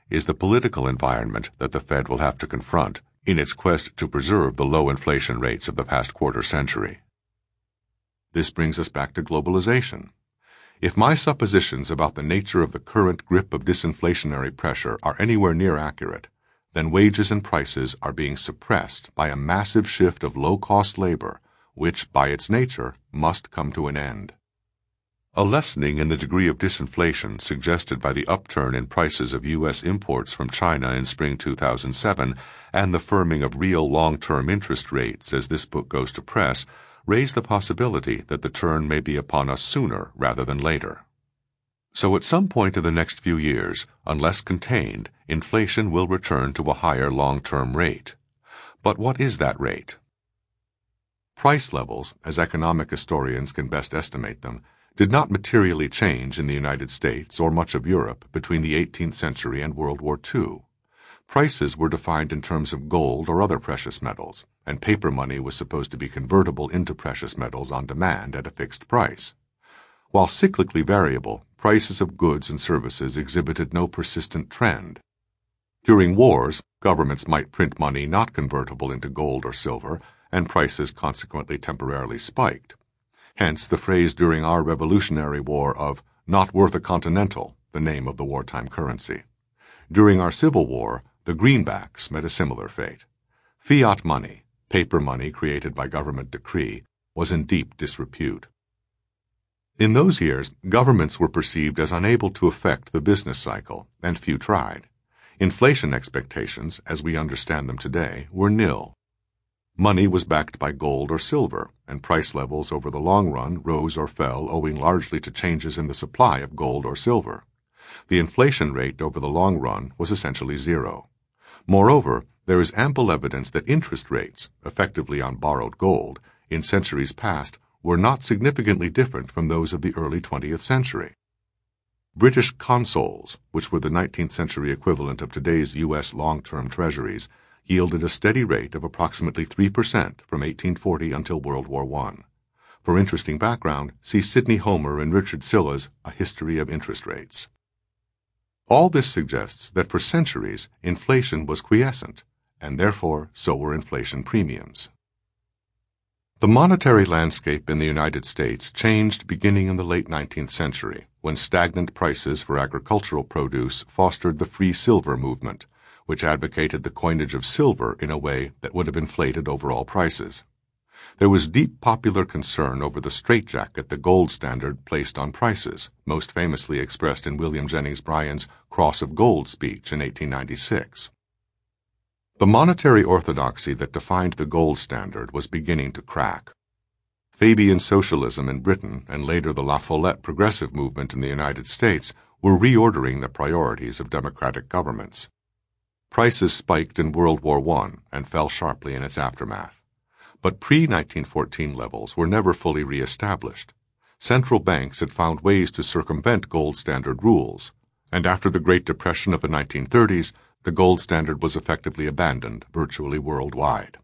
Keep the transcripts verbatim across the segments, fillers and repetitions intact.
is the political environment that the Fed will have to confront in its quest to preserve the low inflation rates of the past quarter century. This brings us back to globalization. If my suppositions about the nature of the current grip of disinflationary pressure are anywhere near accurate, then wages and prices are being suppressed by a massive shift of low-cost labor, which, by its nature, must come to an end. A lessening in the degree of disinflation suggested by the upturn in prices of U S imports from China in spring two thousand seven and the firming of real long-term interest rates as this book goes to press raise the possibility that the turn may be upon us sooner rather than later. So at some point in the next few years, unless contained, inflation will return to a higher long-term rate. But what is that rate? Price levels, as economic historians can best estimate them, did not materially change in the United States or much of Europe between the eighteenth century and World War Two. Prices were defined in terms of gold or other precious metals, and paper money was supposed to be convertible into precious metals on demand at a fixed price. While cyclically variable, prices of goods and services exhibited no persistent trend. During wars, governments might print money not convertible into gold or silver, and prices consequently temporarily spiked. Hence the phrase during our Revolutionary War of "not worth a continental," the name of the wartime currency. During our Civil War, the greenbacks met a similar fate. Fiat money, paper money created by government decree, was in deep disrepute. In those years, governments were perceived as unable to affect the business cycle, and few tried. Inflation expectations, as we understand them today, were nil. Money was backed by gold or silver, and price levels over the long run rose or fell owing largely to changes in the supply of gold or silver. The inflation rate over the long run was essentially zero. Moreover, there is ample evidence that interest rates, effectively on borrowed gold, in centuries past were not significantly different from those of the early twentieth century. British consols, which were the nineteenth century equivalent of today's U S long-term treasuries, yielded a steady rate of approximately three percent from eighteen forty until World War One. For interesting background, see Sidney Homer and Richard Silla's A History of Interest Rates. All this suggests that for centuries inflation was quiescent, and therefore so were inflation premiums. The monetary landscape in the United States changed beginning in the late nineteenth century, when stagnant prices for agricultural produce fostered the free silver movement, which advocated the coinage of silver in a way that would have inflated overall prices. There was deep popular concern over the straitjacket the gold standard placed on prices, most famously expressed in William Jennings Bryan's Cross of Gold speech in eighteen ninety-six. The monetary orthodoxy that defined the gold standard was beginning to crack. Fabian socialism in Britain and later the La Follette progressive movement in the United States were reordering the priorities of democratic governments. Prices spiked in World War One and fell sharply in its aftermath. But pre nineteen fourteen levels were never fully re-established. Central banks had found ways to circumvent gold standard rules, and after the Great Depression of the nineteen thirties, the gold standard was effectively abandoned virtually worldwide.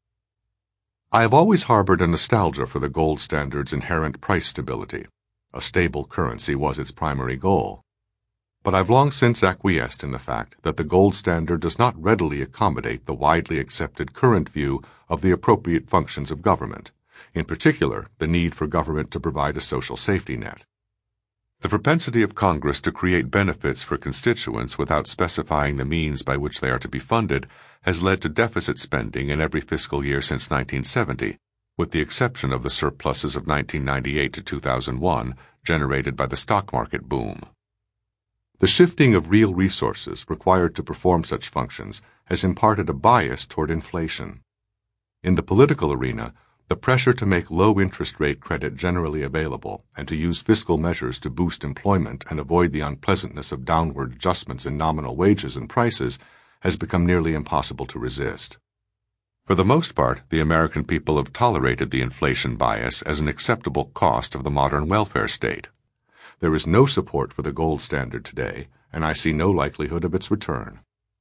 I have always harbored a nostalgia for the gold standard's inherent price stability. A stable currency was its primary goal. But I've long since acquiesced in the fact that the gold standard does not readily accommodate the widely accepted current view of the appropriate functions of government, in particular the need for government to provide a social safety net. The propensity of Congress to create benefits for constituents without specifying the means by which they are to be funded has led to deficit spending in every fiscal year since nineteen seventy, with the exception of the surpluses of nineteen ninety-eight to two thousand one generated by the stock market boom. The shifting of real resources required to perform such functions has imparted a bias toward inflation. In the political arena, the pressure to make low-interest rate credit generally available and to use fiscal measures to boost employment and avoid the unpleasantness of downward adjustments in nominal wages and prices has become nearly impossible to resist. For the most part, the American people have tolerated the inflation bias as an acceptable cost of the modern welfare state. There is no support for the gold standard today, and I see no likelihood of its return.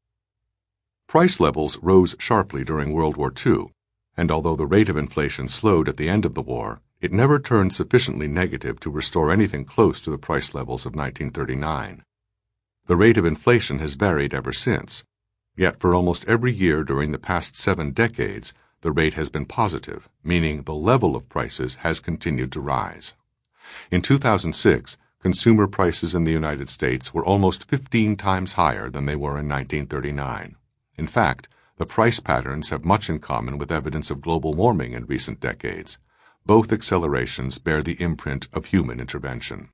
Price levels rose sharply during World War Two, and although the rate of inflation slowed at the end of the war, it never turned sufficiently negative to restore anything close to the price levels of nineteen thirty-nine. The rate of inflation has varied ever since, yet for almost every year during the past seven decades, the rate has been positive, meaning the level of prices has continued to rise. In two thousand six, consumer prices in the United States were almost fifteen times higher than they were in nineteen thirty-nine. In fact, the price patterns have much in common with evidence of global warming in recent decades. Both accelerations bear the imprint of human intervention.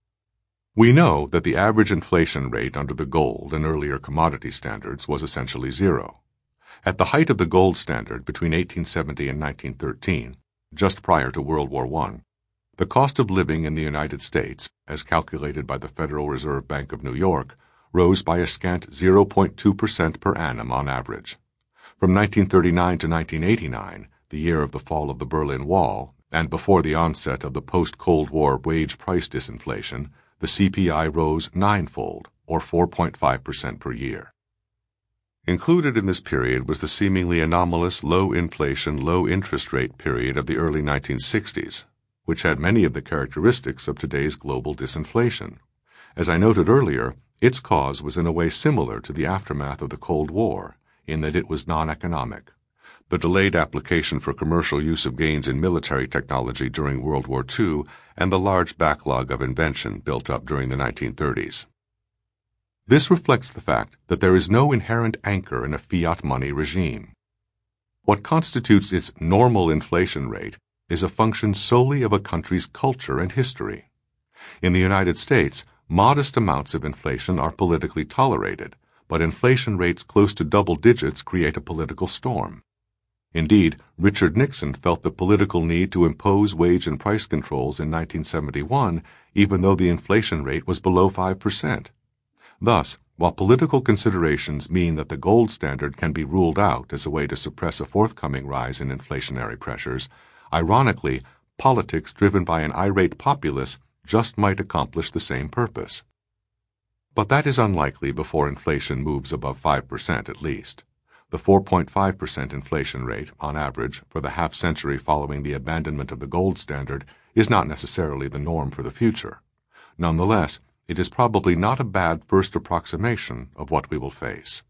We know that the average inflation rate under the gold and earlier commodity standards was essentially zero. At the height of the gold standard between eighteen seventy and nineteen thirteen, just prior to World War One, the cost of living in the United States, as calculated by the Federal Reserve Bank of New York, rose by a scant zero point two percent per annum on average. From nineteen thirty-nine to nineteen eighty-nine, the year of the fall of the Berlin Wall, and before the onset of the post-Cold War wage price disinflation, the C P I rose ninefold, or four point five percent per year. Included in this period was the seemingly anomalous low-inflation, low-interest rate period of the early nineteen sixties, which had many of the characteristics of today's global disinflation. As I noted earlier, its cause was in a way similar to the aftermath of the Cold War, in that it was non-economic. The delayed application for commercial use of gains in military technology during World War Two and the large backlog of invention built up during the nineteen thirties. This reflects the fact that there is no inherent anchor in a fiat money regime. What constitutes its normal inflation rate is a function solely of a country's culture and history. In the United States, modest amounts of inflation are politically tolerated, but inflation rates close to double digits create a political storm. Indeed, Richard Nixon felt the political need to impose wage and price controls in nineteen seventy-one, even though the inflation rate was below five percent. Thus, while political considerations mean that the gold standard can be ruled out as a way to suppress a forthcoming rise in inflationary pressures, ironically, politics driven by an irate populace just might accomplish the same purpose. But that is unlikely before inflation moves above five percent at least. The four point five percent inflation rate, on average, for the half-century following the abandonment of the gold standard is not necessarily the norm for the future. Nonetheless, it is probably not a bad first approximation of what we will face.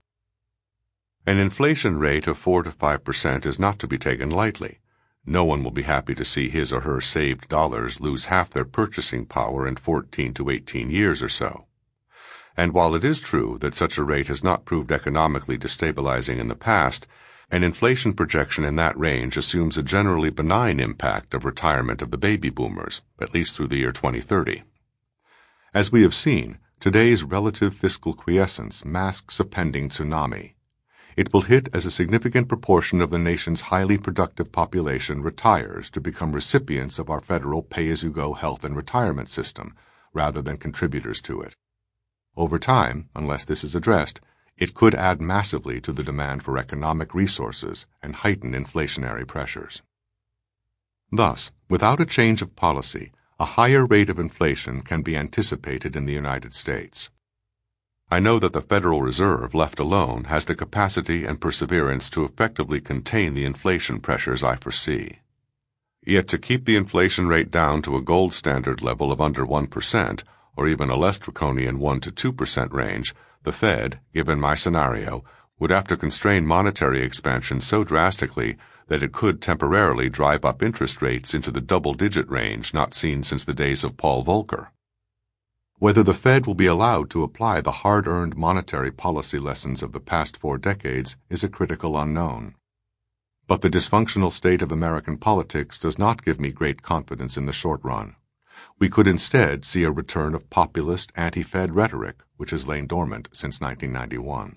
An inflation rate of four to five percent is not to be taken lightly. No one will be happy to see his or her saved dollars lose half their purchasing power in fourteen to eighteen years or so. And while it is true that such a rate has not proved economically destabilizing in the past, an inflation projection in that range assumes a generally benign impact of retirement of the baby boomers, at least through the year twenty thirty. As we have seen, today's relative fiscal quiescence masks a pending tsunami. It will hit as a significant proportion of the nation's highly productive population retires to become recipients of our federal pay-as-you-go health and retirement system, rather than contributors to it. Over time, unless this is addressed, it could add massively to the demand for economic resources and heighten inflationary pressures. Thus, without a change of policy, a higher rate of inflation can be anticipated in the United States. I know that the Federal Reserve, left alone, has the capacity and perseverance to effectively contain the inflation pressures I foresee. Yet to keep the inflation rate down to a gold standard level of under one percent, or even a less draconian one to two percent range, the Fed, given my scenario, would have to constrain monetary expansion so drastically that it could temporarily drive up interest rates into the double-digit range not seen since the days of Paul Volcker. Whether the Fed will be allowed to apply the hard-earned monetary policy lessons of the past four decades is a critical unknown. But the dysfunctional state of American politics does not give me great confidence in the short run. We could instead see a return of populist anti-Fed rhetoric, which has lain dormant since nineteen ninety-one.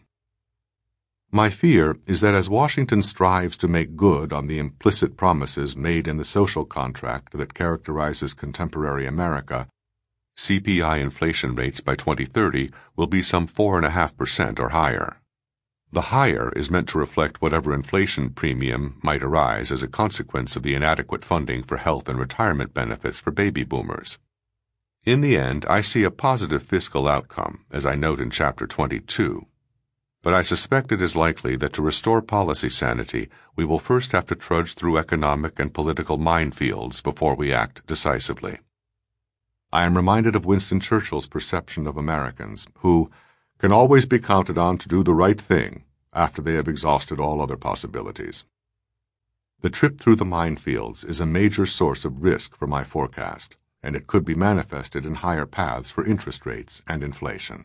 My fear is that as Washington strives to make good on the implicit promises made in the social contract that characterizes contemporary America, C P I inflation rates by twenty thirty will be some four point five percent or higher. The higher is meant to reflect whatever inflation premium might arise as a consequence of the inadequate funding for health and retirement benefits for baby boomers. In the end, I see a positive fiscal outcome, as I note in Chapter twenty-two. But I suspect it is likely that to restore policy sanity, we will first have to trudge through economic and political minefields before we act decisively. I am reminded of Winston Churchill's perception of Americans, who, can always be counted on to do the right thing after they have exhausted all other possibilities. The trip through the minefields is a major source of risk for my forecast, and it could be manifested in higher paths for interest rates and inflation.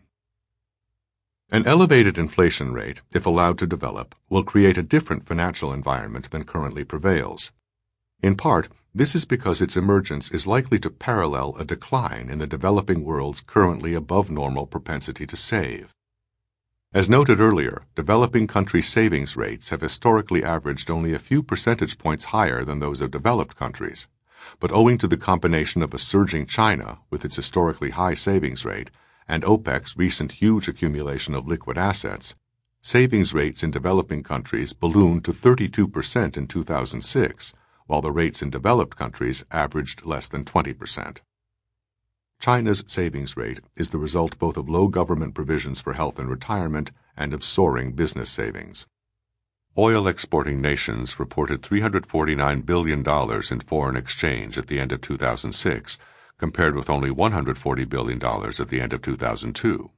An elevated inflation rate, if allowed to develop, will create a different financial environment than currently prevails. In part, this is because its emergence is likely to parallel a decline in the developing world's currently above-normal propensity to save. As noted earlier, developing country savings rates have historically averaged only a few percentage points higher than those of developed countries, but owing to the combination of a surging China with its historically high savings rate and OPEC's recent huge accumulation of liquid assets, savings rates in developing countries ballooned to thirty-two percent in two thousand six, while the rates in developed countries averaged less than twenty percent. China's savings rate is the result both of low government provisions for health and retirement and of soaring business savings. Oil-exporting nations reported three hundred forty-nine billion dollars in foreign exchange at the end of two thousand six, compared with only one hundred forty billion dollars at the end of two thousand two.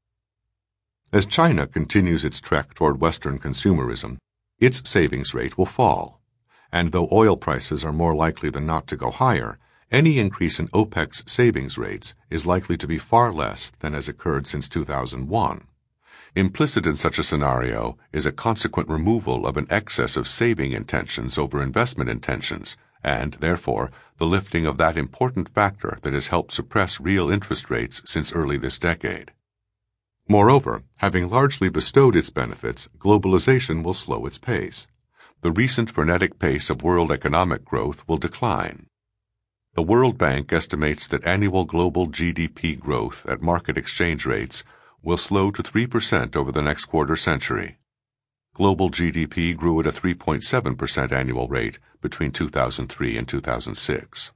As China continues its trek toward Western consumerism, its savings rate will fall. And though oil prices are more likely than not to go higher, any increase in OPEC's savings rates is likely to be far less than has occurred since two thousand one. Implicit in such a scenario is a consequent removal of an excess of saving intentions over investment intentions, and, therefore, the lifting of that important factor that has helped suppress real interest rates since early this decade. Moreover, having largely bestowed its benefits, globalization will slow its pace. The recent frenetic pace of world economic growth will decline. The World Bank estimates that annual global G D P growth at market exchange rates will slow to three percent over the next quarter century. Global G D P grew at a three point seven percent annual rate between two thousand three and two thousand six.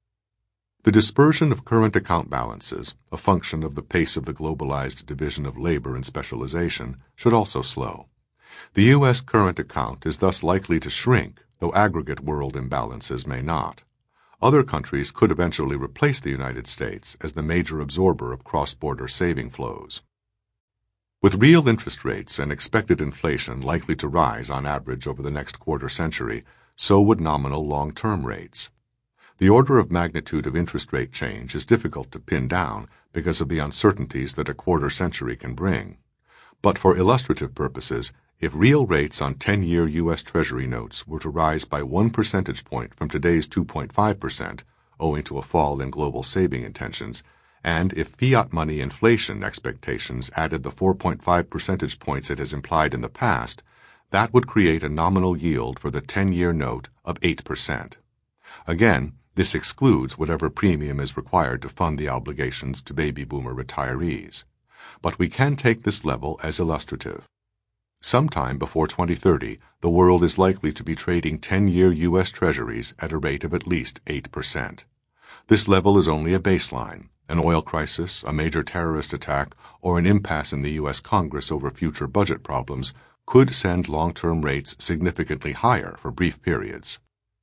The dispersion of current account balances, a function of the pace of the globalized division of labor and specialization, should also slow. The U S current account is thus likely to shrink, though aggregate world imbalances may not. Other countries could eventually replace the United States as the major absorber of cross-border saving flows. With real interest rates and expected inflation likely to rise on average over the next quarter century, so would nominal long-term rates. The order of magnitude of interest rate change is difficult to pin down because of the uncertainties that a quarter century can bring. But for illustrative purposes, if real rates on ten-year U S Treasury notes were to rise by one percentage point from today's two point five percent, owing to a fall in global saving intentions, and if fiat money inflation expectations added the four point five percentage points it has implied in the past, that would create a nominal yield for the ten-year note of eight percent. Again, this excludes whatever premium is required to fund the obligations to baby boomer retirees. But we can take this level as illustrative. Sometime before twenty thirty, the world is likely to be trading ten-year U S Treasuries at a rate of at least eight percent. This level is only a baseline. An oil crisis, a major terrorist attack, or an impasse in the U S Congress over future budget problems could send long-term rates significantly higher for brief periods.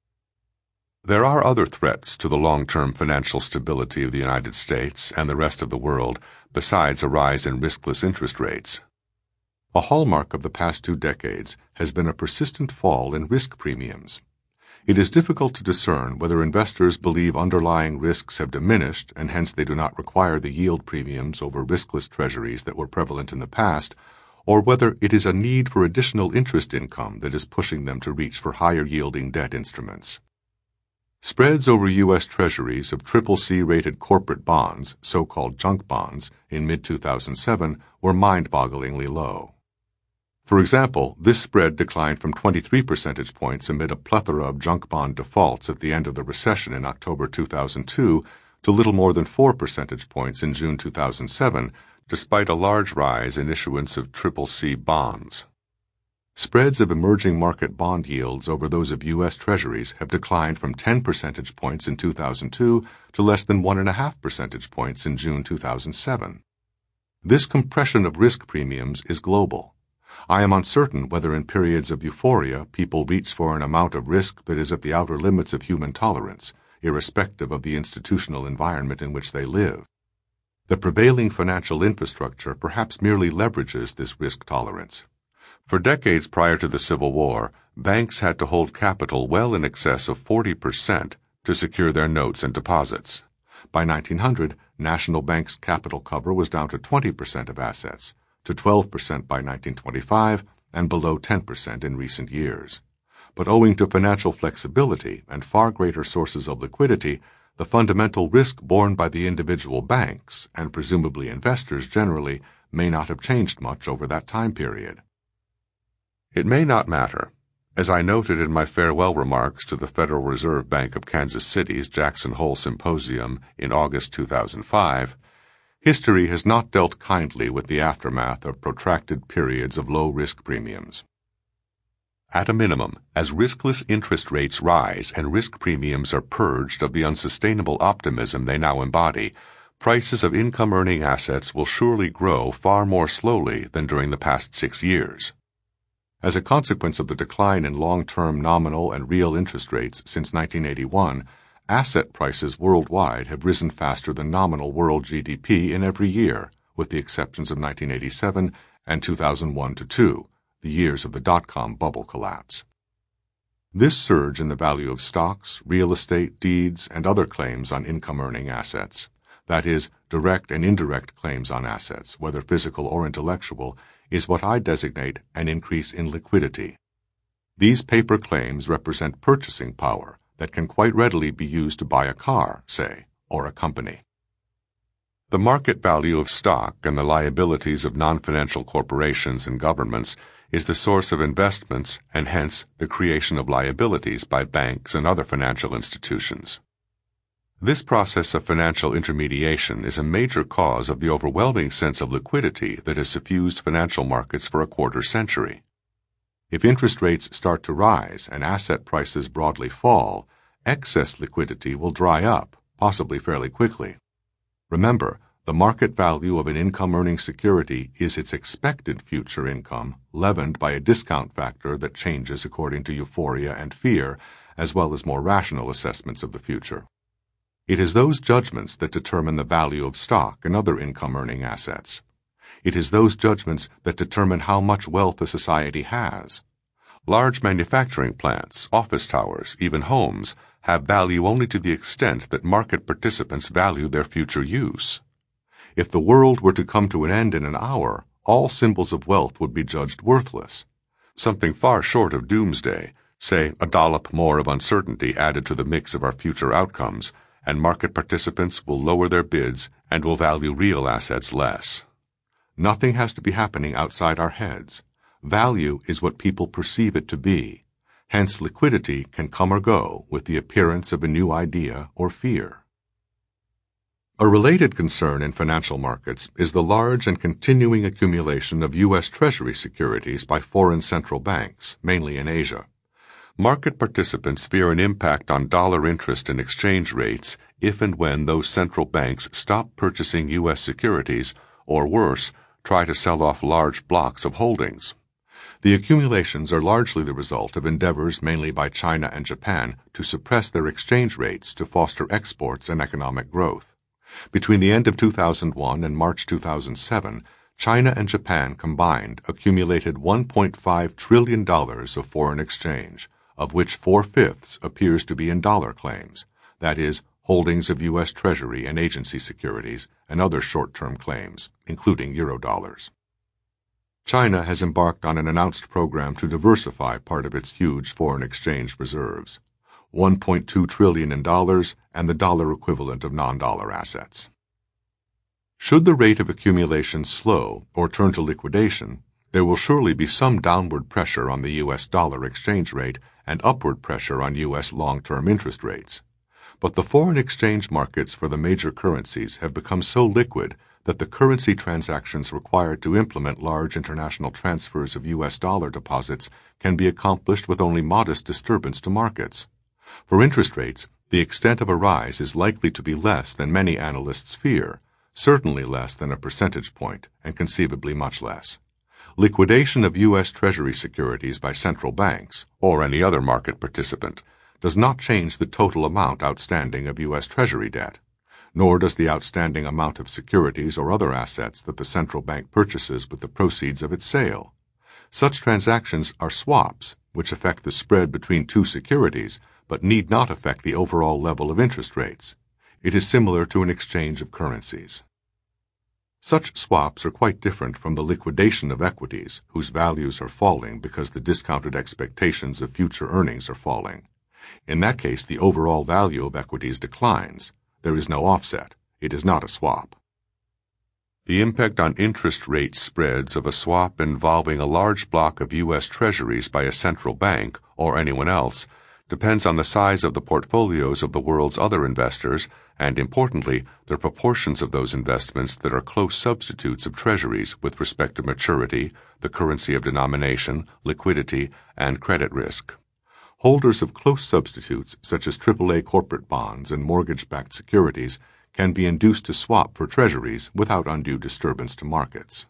There are other threats to the long-term financial stability of the United States and the rest of the world besides a rise in riskless interest rates. A hallmark of the past two decades has been a persistent fall in risk premiums. It is difficult to discern whether investors believe underlying risks have diminished and hence they do not require the yield premiums over riskless treasuries that were prevalent in the past, or whether it is a need for additional interest income that is pushing them to reach for higher-yielding debt instruments. Spreads over U S Treasuries of triple C rated corporate bonds, so-called junk bonds, in mid two thousand seven were mind-bogglingly low. For example, this spread declined from twenty-three percentage points amid a plethora of junk bond defaults at the end of the recession in October two thousand two to little more than four percentage points in June two thousand seven, despite a large rise in issuance of triple C bonds. Spreads of emerging market bond yields over those of U S Treasuries have declined from ten percentage points in two thousand two to less than one point five percentage points in June two thousand seven. This compression of risk premiums is global. I am uncertain whether in periods of euphoria people reach for an amount of risk that is at the outer limits of human tolerance, irrespective of the institutional environment in which they live. The prevailing financial infrastructure perhaps merely leverages this risk tolerance. For decades prior to the Civil War, banks had to hold capital well in excess of forty percent to secure their notes and deposits. By nineteen hundred, national banks' capital cover was down to twenty percent of assets, to twelve percent by nineteen twenty-five, and below ten percent in recent years. But owing to financial flexibility and far greater sources of liquidity, the fundamental risk borne by the individual banks, and presumably investors generally, may not have changed much over that time period. It may not matter. As I noted in my farewell remarks to the Federal Reserve Bank of Kansas City's Jackson Hole Symposium in August two thousand five, history has not dealt kindly with the aftermath of protracted periods of low-risk premiums. At a minimum, as riskless interest rates rise and risk premiums are purged of the unsustainable optimism they now embody, prices of income-earning assets will surely grow far more slowly than during the past six years. As a consequence of the decline in long-term nominal and real interest rates since nineteen eighty-one, asset prices worldwide have risen faster than nominal world G D P in every year, with the exceptions of nineteen eighty-seven and two thousand one to two, the years of the dot-com bubble collapse. This surge in the value of stocks, real estate, deeds, and other claims on income-earning assets, that is, direct and indirect claims on assets, whether physical or intellectual, is what I designate an increase in liquidity. These paper claims represent purchasing power that can quite readily be used to buy a car, say, or a company. The market value of stock and the liabilities of non-financial corporations and governments is the source of investments and hence the creation of liabilities by banks and other financial institutions. This process of financial intermediation is a major cause of the overwhelming sense of liquidity that has suffused financial markets for a quarter century. If interest rates start to rise and asset prices broadly fall, excess liquidity will dry up, possibly fairly quickly. Remember, the market value of an income-earning security is its expected future income, leavened by a discount factor that changes according to euphoria and fear, as well as more rational assessments of the future. It is those judgments that determine the value of stock and other income-earning assets. It is those judgments that determine how much wealth a society has. Large manufacturing plants, office towers, even homes, have value only to the extent that market participants value their future use. If the world were to come to an end in an hour, all symbols of wealth would be judged worthless. Something far short of doomsday, say a dollop more of uncertainty added to the mix of our future outcomes, and market participants will lower their bids and will value real assets less. Nothing has to be happening outside our heads. Value is what people perceive it to be. Hence liquidity can come or go with the appearance of a new idea or fear. A related concern in financial markets is the large and continuing accumulation of U S Treasury securities by foreign central banks, mainly in Asia. Market participants fear an impact on dollar interest and exchange rates if and when those central banks stop purchasing U S securities, or worse, try to sell off large blocks of holdings. The accumulations are largely the result of endeavors mainly by China and Japan to suppress their exchange rates to foster exports and economic growth. Between the end of two thousand one and March two thousand seven, China and Japan combined accumulated one point five trillion dollars of foreign exchange, of which four-fifths appears to be in dollar claims, that is, holdings of U S Treasury and agency securities and other short-term claims, including eurodollars. China has embarked on an announced program to diversify part of its huge foreign exchange reserves, one point two trillion dollars in dollars and the dollar equivalent of non-dollar assets. Should the rate of accumulation slow or turn to liquidation, there will surely be some downward pressure on the U S dollar exchange rate and upward pressure on U S long-term interest rates. But the foreign exchange markets for the major currencies have become so liquid that the currency transactions required to implement large international transfers of U S dollar deposits can be accomplished with only modest disturbance to markets. For interest rates, the extent of a rise is likely to be less than many analysts fear, certainly less than a percentage point, and conceivably much less. Liquidation of U S Treasury securities by central banks, or any other market participant, does not change the total amount outstanding of U S Treasury debt. nor does the outstanding amount of securities or other assets that the central bank purchases with the proceeds of its sale. Such transactions are swaps, which affect the spread between two securities, but need not affect the overall level of interest rates. It is similar to an exchange of currencies. Such swaps are quite different from the liquidation of equities, whose values are falling because the discounted expectations of future earnings are falling. In that case, the overall value of equities declines. There is no offset. It is not a swap. The impact on interest rate spreads of a swap involving a large block of U S Treasuries by a central bank or anyone else depends on the size of the portfolios of the world's other investors and, importantly, the proportions of those investments that are close substitutes of Treasuries with respect to maturity, the currency of denomination, liquidity, and credit risk. Holders of close substitutes, such as triple A corporate bonds and mortgage-backed securities, can be induced to swap for Treasuries without undue disturbance to markets.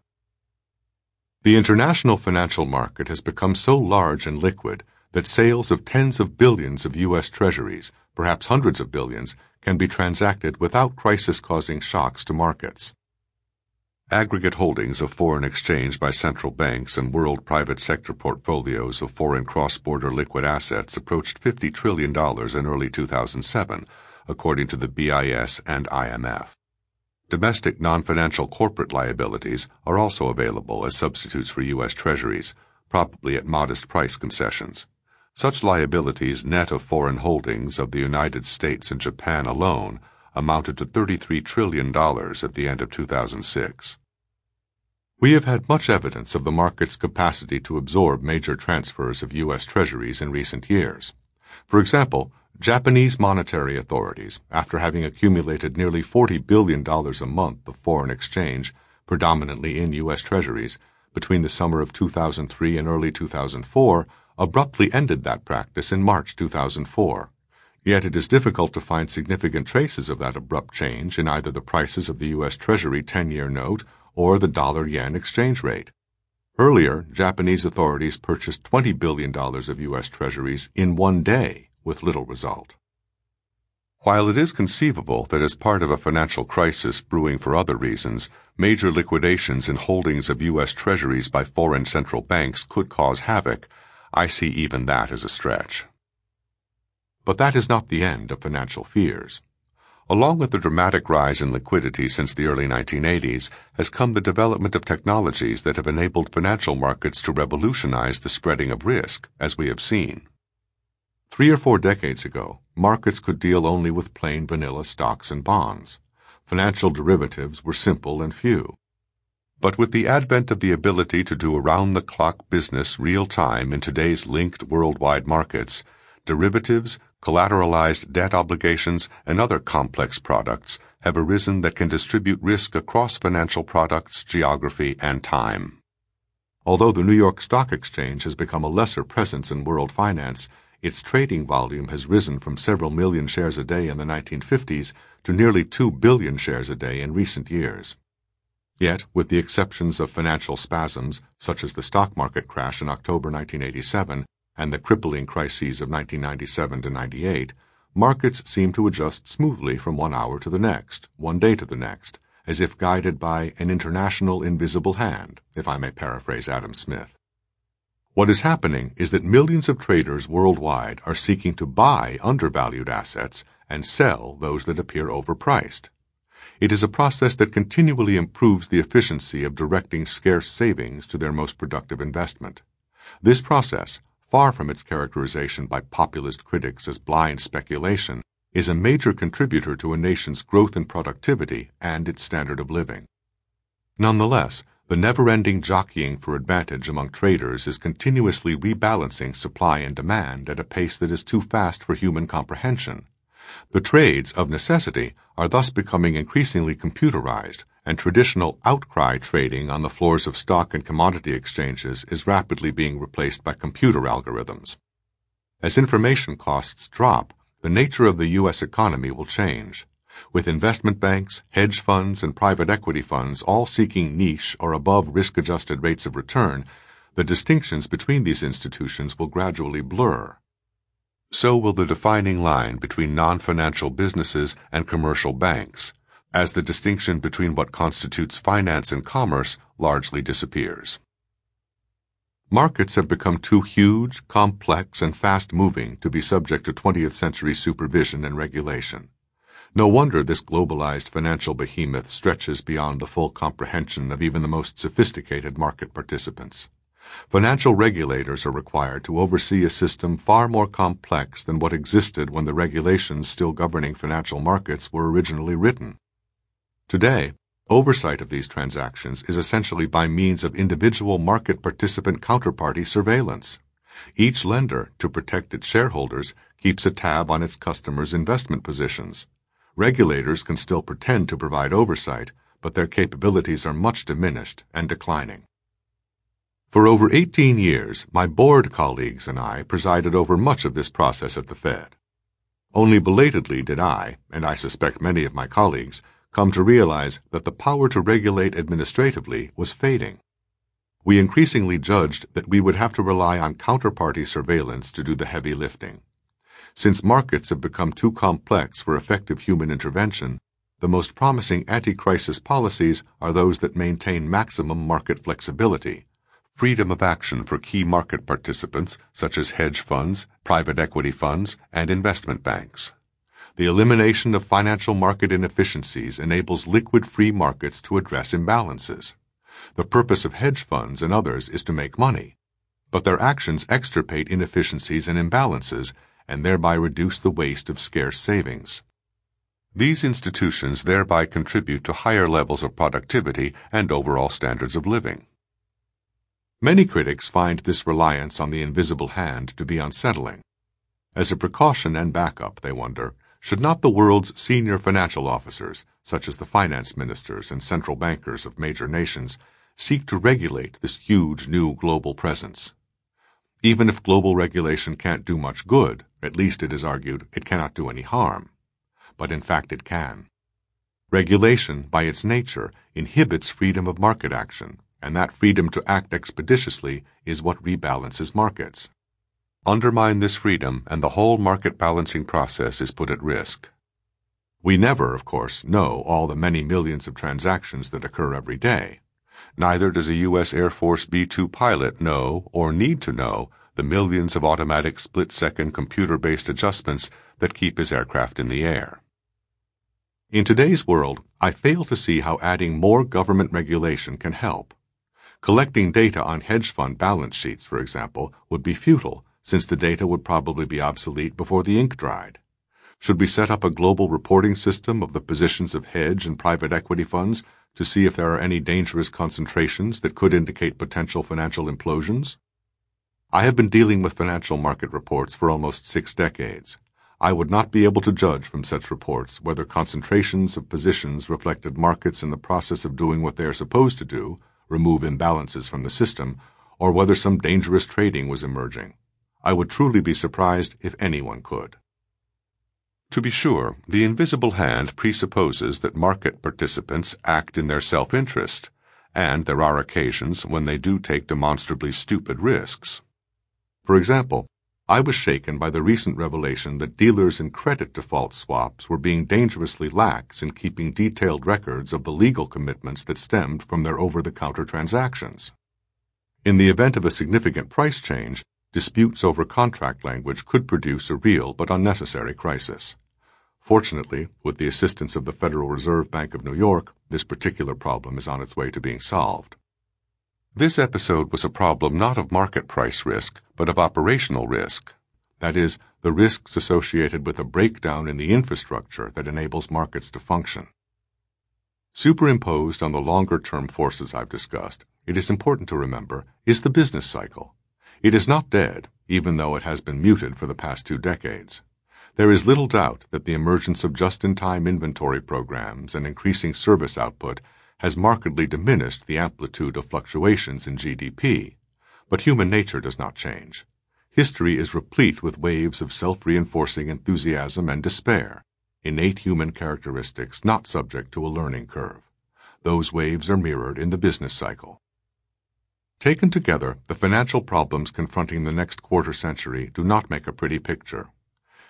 The international financial market has become so large and liquid that sales of tens of billions of U S Treasuries, perhaps hundreds of billions, can be transacted without crisis-causing shocks to markets. Aggregate holdings of foreign exchange by central banks and world private sector portfolios of foreign cross-border liquid assets approached fifty trillion dollars in early two thousand seven, according to the B I S and I M F. Domestic non-financial corporate liabilities are also available as substitutes for U S Treasuries, probably at modest price concessions. Such liabilities net of foreign holdings of the United States and Japan alone amounted to thirty-three trillion dollars at the end of two thousand six. We have had much evidence of the market's capacity to absorb major transfers of U S Treasuries in recent years. For example, Japanese monetary authorities, after having accumulated nearly forty billion dollars a month of foreign exchange, predominantly in U S Treasuries, between the summer of two thousand three and early two thousand four, abruptly ended that practice in March two thousand four. Yet it is difficult to find significant traces of that abrupt change in either the prices of the U S Treasury ten-year note or the dollar-yen exchange rate. Earlier, Japanese authorities purchased twenty billion dollars of U S Treasuries in one day, with little result. While it is conceivable that as part of a financial crisis brewing for other reasons, major liquidations in holdings of U S Treasuries by foreign central banks could cause havoc, I see even that as a stretch. But that is not the end of financial fears. Along with the dramatic rise in liquidity since the early nineteen eighties has come the development of technologies that have enabled financial markets to revolutionize the spreading of risk, as we have seen. Three or four decades ago, markets could deal only with plain vanilla stocks and bonds. Financial derivatives were simple and few. But with the advent of the ability to do around-the-clock business real-time in today's linked worldwide markets, derivatives, collateralized debt obligations, and other complex products have arisen that can distribute risk across financial products, geography, and time. Although the New York Stock Exchange has become a lesser presence in world finance, its trading volume has risen from several million shares a day in the nineteen fifties to nearly two billion shares a day in recent years. Yet, with the exceptions of financial spasms, such as the stock market crash in October nineteen eighty-seven and the crippling crises of nineteen ninety-seven to ninety-eight, markets seem to adjust smoothly from one hour to the next, one day to the next, as if guided by an international invisible hand, if I may paraphrase Adam Smith. What is happening is that millions of traders worldwide are seeking to buy undervalued assets and sell those that appear overpriced. It is a process that continually improves the efficiency of directing scarce savings to their most productive investment. This process, far from its characterization by populist critics as blind speculation, is a major contributor to a nation's growth in productivity and its standard of living. Nonetheless, the never-ending jockeying for advantage among traders is continuously rebalancing supply and demand at a pace that is too fast for human comprehension. The trades, of necessity, are thus becoming increasingly computerized, and traditional outcry trading on the floors of stock and commodity exchanges is rapidly being replaced by computer algorithms. As information costs drop, the nature of the U S economy will change. With investment banks, hedge funds, and private equity funds all seeking niche or above risk-adjusted rates of return, the distinctions between these institutions will gradually blur. So will the defining line between non-financial businesses and commercial banks, as the distinction between what constitutes finance and commerce largely disappears. Markets have become too huge, complex, and fast-moving to be subject to twentieth century supervision and regulation. No wonder this globalized financial behemoth stretches beyond the full comprehension of even the most sophisticated market participants. Financial regulators are required to oversee a system far more complex than what existed when the regulations still governing financial markets were originally written. Today, oversight of these transactions is essentially by means of individual market participant counterparty surveillance. Each lender, to protect its shareholders, keeps a tab on its customers' investment positions. Regulators can still pretend to provide oversight, but their capabilities are much diminished and declining. For over eighteen years, my board colleagues and I presided over much of this process at the Fed. Only belatedly did I, and I suspect many of my colleagues, come to realize that the power to regulate administratively was fading. We increasingly judged that we would have to rely on counterparty surveillance to do the heavy lifting. Since markets have become too complex for effective human intervention, the most promising anti-crisis policies are those that maintain maximum market flexibility, freedom of action for key market participants such as hedge funds, private equity funds, and investment banks. The elimination of financial market inefficiencies enables liquid free markets to address imbalances. The purpose of hedge funds and others is to make money, but their actions extirpate inefficiencies and imbalances and thereby reduce the waste of scarce savings. These institutions thereby contribute to higher levels of productivity and overall standards of living. Many critics find this reliance on the invisible hand to be unsettling. As a precaution and backup, they wonder, should not the world's senior financial officers, such as the finance ministers and central bankers of major nations, seek to regulate this huge new global presence? Even if global regulation can't do much good, at least it is argued it cannot do any harm. But in fact it can. Regulation, by its nature, inhibits freedom of market action, and that freedom to act expeditiously is what rebalances markets. Undermine this freedom, and the whole market balancing process is put at risk. We never, of course, know all the many millions of transactions that occur every day. Neither does a U S Air Force B two pilot know or need to know the millions of automatic split-second computer-based adjustments that keep his aircraft in the air. In today's world, I fail to see how adding more government regulation can help. Collecting data on hedge fund balance sheets, for example, would be futile, since the data would probably be obsolete before the ink dried. Should we set up a global reporting system of the positions of hedge and private equity funds to see if there are any dangerous concentrations that could indicate potential financial implosions? I have been dealing with financial market reports for almost six decades. I would not be able to judge from such reports whether concentrations of positions reflected markets in the process of doing what they are supposed to do, remove imbalances from the system, or whether some dangerous trading was emerging. I would truly be surprised if anyone could. To be sure, the invisible hand presupposes that market participants act in their self-interest, and there are occasions when they do take demonstrably stupid risks. For example, I was shaken by the recent revelation that dealers in credit default swaps were being dangerously lax in keeping detailed records of the legal commitments that stemmed from their over-the-counter transactions. In the event of a significant price change, disputes over contract language could produce a real but unnecessary crisis. Fortunately, with the assistance of the Federal Reserve Bank of New York, this particular problem is on its way to being solved. This episode was a problem not of market price risk, but of operational risk. That is, the risks associated with a breakdown in the infrastructure that enables markets to function. Superimposed on the longer-term forces I've discussed, it is important to remember, is the business cycle. It is not dead, even though it has been muted for the past two decades. There is little doubt that the emergence of just-in-time inventory programs and increasing service output has markedly diminished the amplitude of fluctuations in G D P, but human nature does not change. History is replete with waves of self-reinforcing enthusiasm and despair, innate human characteristics not subject to a learning curve. Those waves are mirrored in the business cycle. Taken together, the financial problems confronting the next quarter century do not make a pretty picture.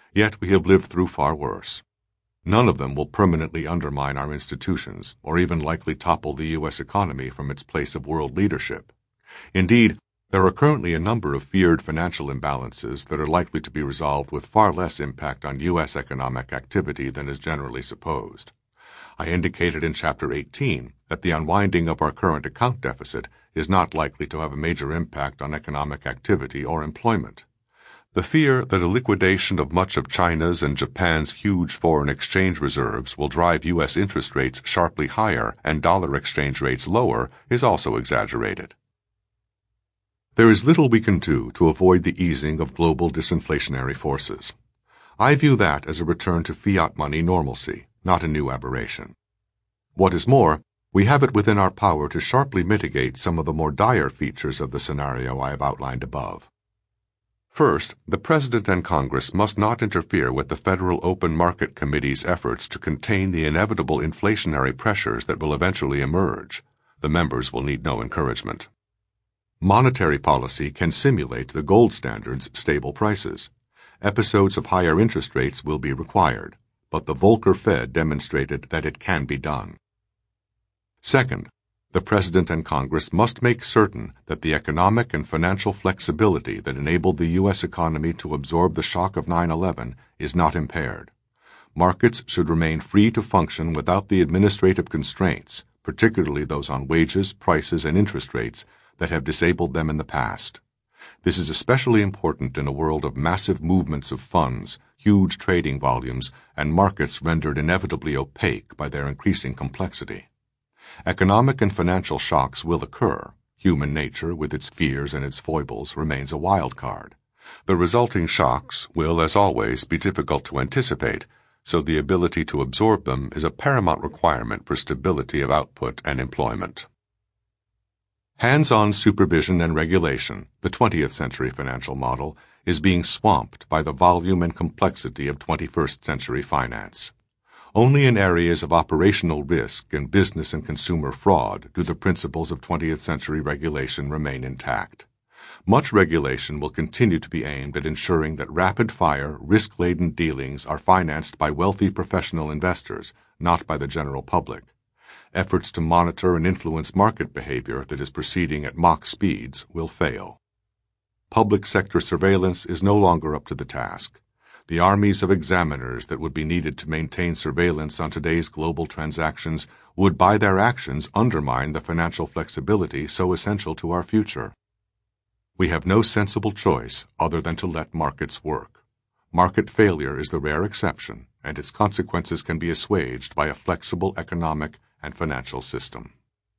Yet we have lived through far worse. None of them will permanently undermine our institutions or even likely topple the U S economy from its place of world leadership. Indeed, there are currently a number of feared financial imbalances that are likely to be resolved with far less impact on U S economic activity than is generally supposed. I indicated in Chapter eighteen that the unwinding of our current account deficit is not likely to have a major impact on economic activity or employment. The fear that a liquidation of much of China's and Japan's huge foreign exchange reserves will drive U S interest rates sharply higher and dollar exchange rates lower is also exaggerated. There is little we can do to avoid the easing of global disinflationary forces. I view that as a return to fiat money normalcy, not a new aberration. What is more, we have it within our power to sharply mitigate some of the more dire features of the scenario I have outlined above. First, the President and Congress must not interfere with the Federal Open Market Committee's efforts to contain the inevitable inflationary pressures that will eventually emerge. The members will need no encouragement. Monetary policy can simulate the gold standard's stable prices. Episodes of higher interest rates will be required, but the Volcker Fed demonstrated that it can be done. Second, the President and Congress must make certain that the economic and financial flexibility that enabled the U S economy to absorb the shock of nine eleven is not impaired. Markets should remain free to function without the administrative constraints, particularly those on wages, prices, and interest rates, that have disabled them in the past. This is especially important in a world of massive movements of funds, huge trading volumes, and markets rendered inevitably opaque by their increasing complexity. Economic and financial shocks will occur. Human nature, with its fears and its foibles, remains a wild card. The resulting shocks will, as always, be difficult to anticipate, so the ability to absorb them is a paramount requirement for stability of output and employment. Hands-on supervision and regulation, the twentieth century financial model, is being swamped by the volume and complexity of twenty-first century finance. Only in areas of operational risk and business and consumer fraud do the principles of twentieth century regulation remain intact. Much regulation will continue to be aimed at ensuring that rapid-fire, risk-laden dealings are financed by wealthy professional investors, not by the general public. Efforts to monitor and influence market behavior that is proceeding at Mach speeds will fail. Public sector surveillance is no longer up to the task. The armies of examiners that would be needed to maintain surveillance on today's global transactions would by their actions undermine the financial flexibility so essential to our future. We have no sensible choice other than to let markets work. Market failure is the rare exception, and its consequences can be assuaged by a flexible economic and financial system.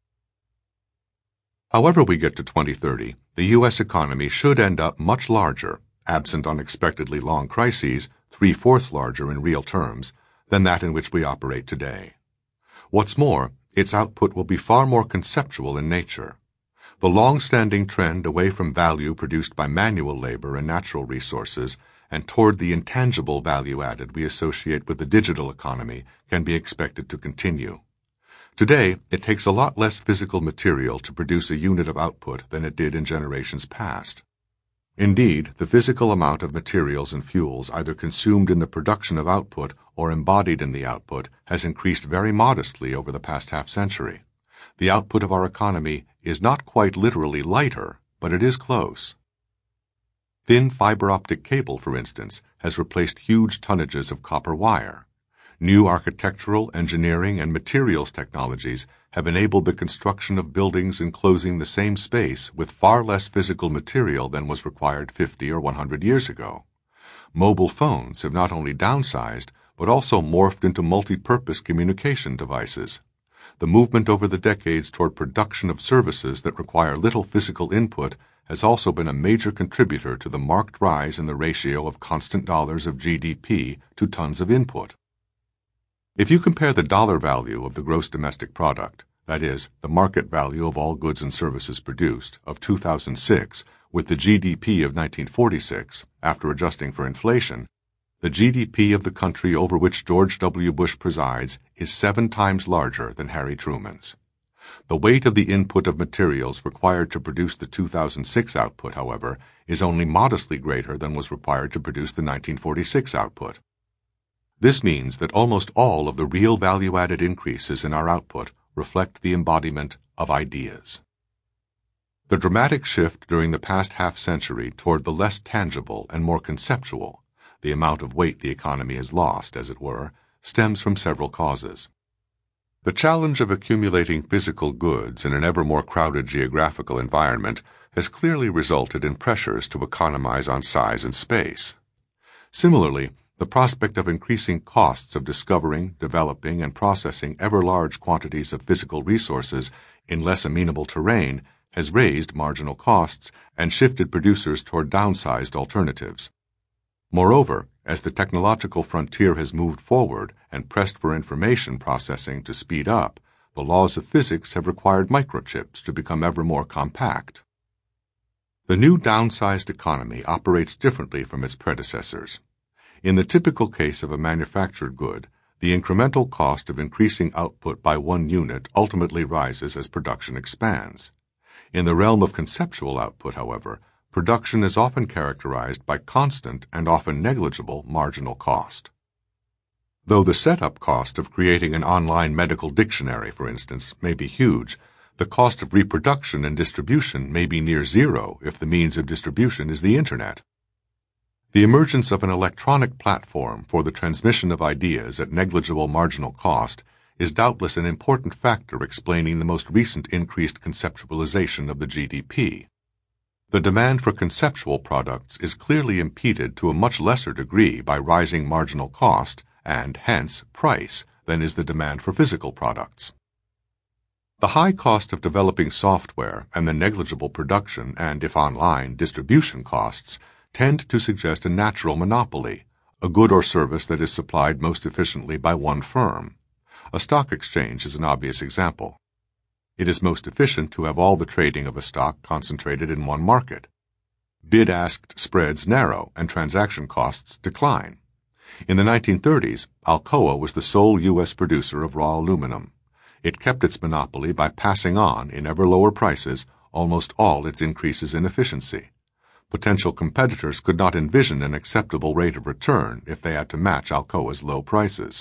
However we get to twenty thirty, the U S economy should end up much larger, absent unexpectedly long crises, three-fourths larger in real terms, than that in which we operate today. What's more, its output will be far more conceptual in nature. The long-standing trend away from value produced by manual labor and natural resources and toward the intangible value added we associate with the digital economy can be expected to continue. Today, it takes a lot less physical material to produce a unit of output than it did in generations past. Indeed, the physical amount of materials and fuels either consumed in the production of output or embodied in the output has increased very modestly over the past half-century. The output of our economy is not quite literally lighter, but it is close. Thin fiber optic cable, for instance, has replaced huge tonnages of copper wire. New architectural, engineering, and materials technologies have enabled the construction of buildings enclosing the same space with far less physical material than was required fifty or one hundred years ago. Mobile phones have not only downsized, but also morphed into multi-purpose communication devices. The movement over the decades toward production of services that require little physical input has also been a major contributor to the marked rise in the ratio of constant dollars of G D P to tons of input. If you compare the dollar value of the gross domestic product, that is, the market value of all goods and services produced, of two thousand six, with the G D P of nineteen forty-six, after adjusting for inflation, the G D P of the country over which George W. Bush presides is seven times larger than Harry Truman's. The weight of the input of materials required to produce the two thousand six output, however, is only modestly greater than was required to produce the nineteen forty-six output. This means that almost all of the real value-added increases in our output reflect the embodiment of ideas. The dramatic shift during the past half-century toward the less tangible and more conceptual, the amount of weight the economy has lost, as it were, stems from several causes. The challenge of accumulating physical goods in an ever more crowded geographical environment has clearly resulted in pressures to economize on size and space. Similarly, the prospect of increasing costs of discovering, developing, and processing ever-large quantities of physical resources in less amenable terrain has raised marginal costs and shifted producers toward downsized alternatives. Moreover, as the technological frontier has moved forward and pressed for information processing to speed up, the laws of physics have required microchips to become ever more compact. The new downsized economy operates differently from its predecessors. In the typical case of a manufactured good, the incremental cost of increasing output by one unit ultimately rises as production expands. In the realm of conceptual output, however, production is often characterized by constant and often negligible marginal cost. Though the setup cost of creating an online medical dictionary, for instance, may be huge, the cost of reproduction and distribution may be near zero if the means of distribution is the Internet. The emergence of an electronic platform for the transmission of ideas at negligible marginal cost is doubtless an important factor explaining the most recent increased conceptualization of the G D P. The demand for conceptual products is clearly impeded to a much lesser degree by rising marginal cost and, hence, price than is the demand for physical products. The high cost of developing software and the negligible production and, if online, distribution costs tend to suggest a natural monopoly, a good or service that is supplied most efficiently by one firm. A stock exchange is an obvious example. It is most efficient to have all the trading of a stock concentrated in one market. Bid-ask spreads narrow and transaction costs decline. In the nineteen thirties, Alcoa was the sole U S producer of raw aluminum. It kept its monopoly by passing on, in ever lower prices, almost all its increases in efficiency. Potential competitors could not envision an acceptable rate of return if they had to match Alcoa's low prices.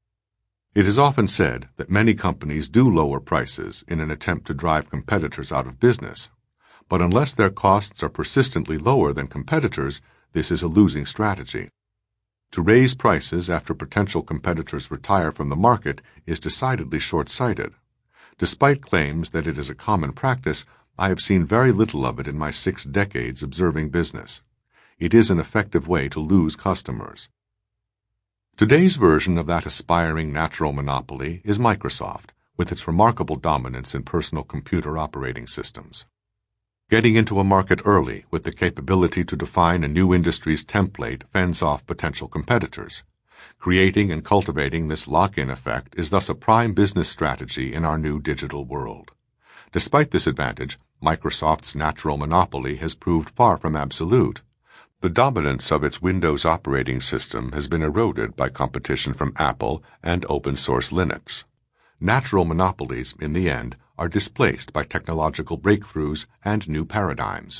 It is often said that many companies do lower prices in an attempt to drive competitors out of business, but unless their costs are persistently lower than competitors, this is a losing strategy. To raise prices after potential competitors retire from the market is decidedly short-sighted. Despite claims that it is a common practice, I have seen very little of it in my six decades observing business. It is an effective way to lose customers. Today's version of that aspiring natural monopoly is Microsoft, with its remarkable dominance in personal computer operating systems. Getting into a market early with the capability to define a new industry's template fends off potential competitors. Creating and cultivating this lock-in effect is thus a prime business strategy in our new digital world. Despite this advantage, Microsoft's natural monopoly has proved far from absolute. The dominance of its Windows operating system has been eroded by competition from Apple and open-source Linux. Natural monopolies, in the end, are displaced by technological breakthroughs and new paradigms.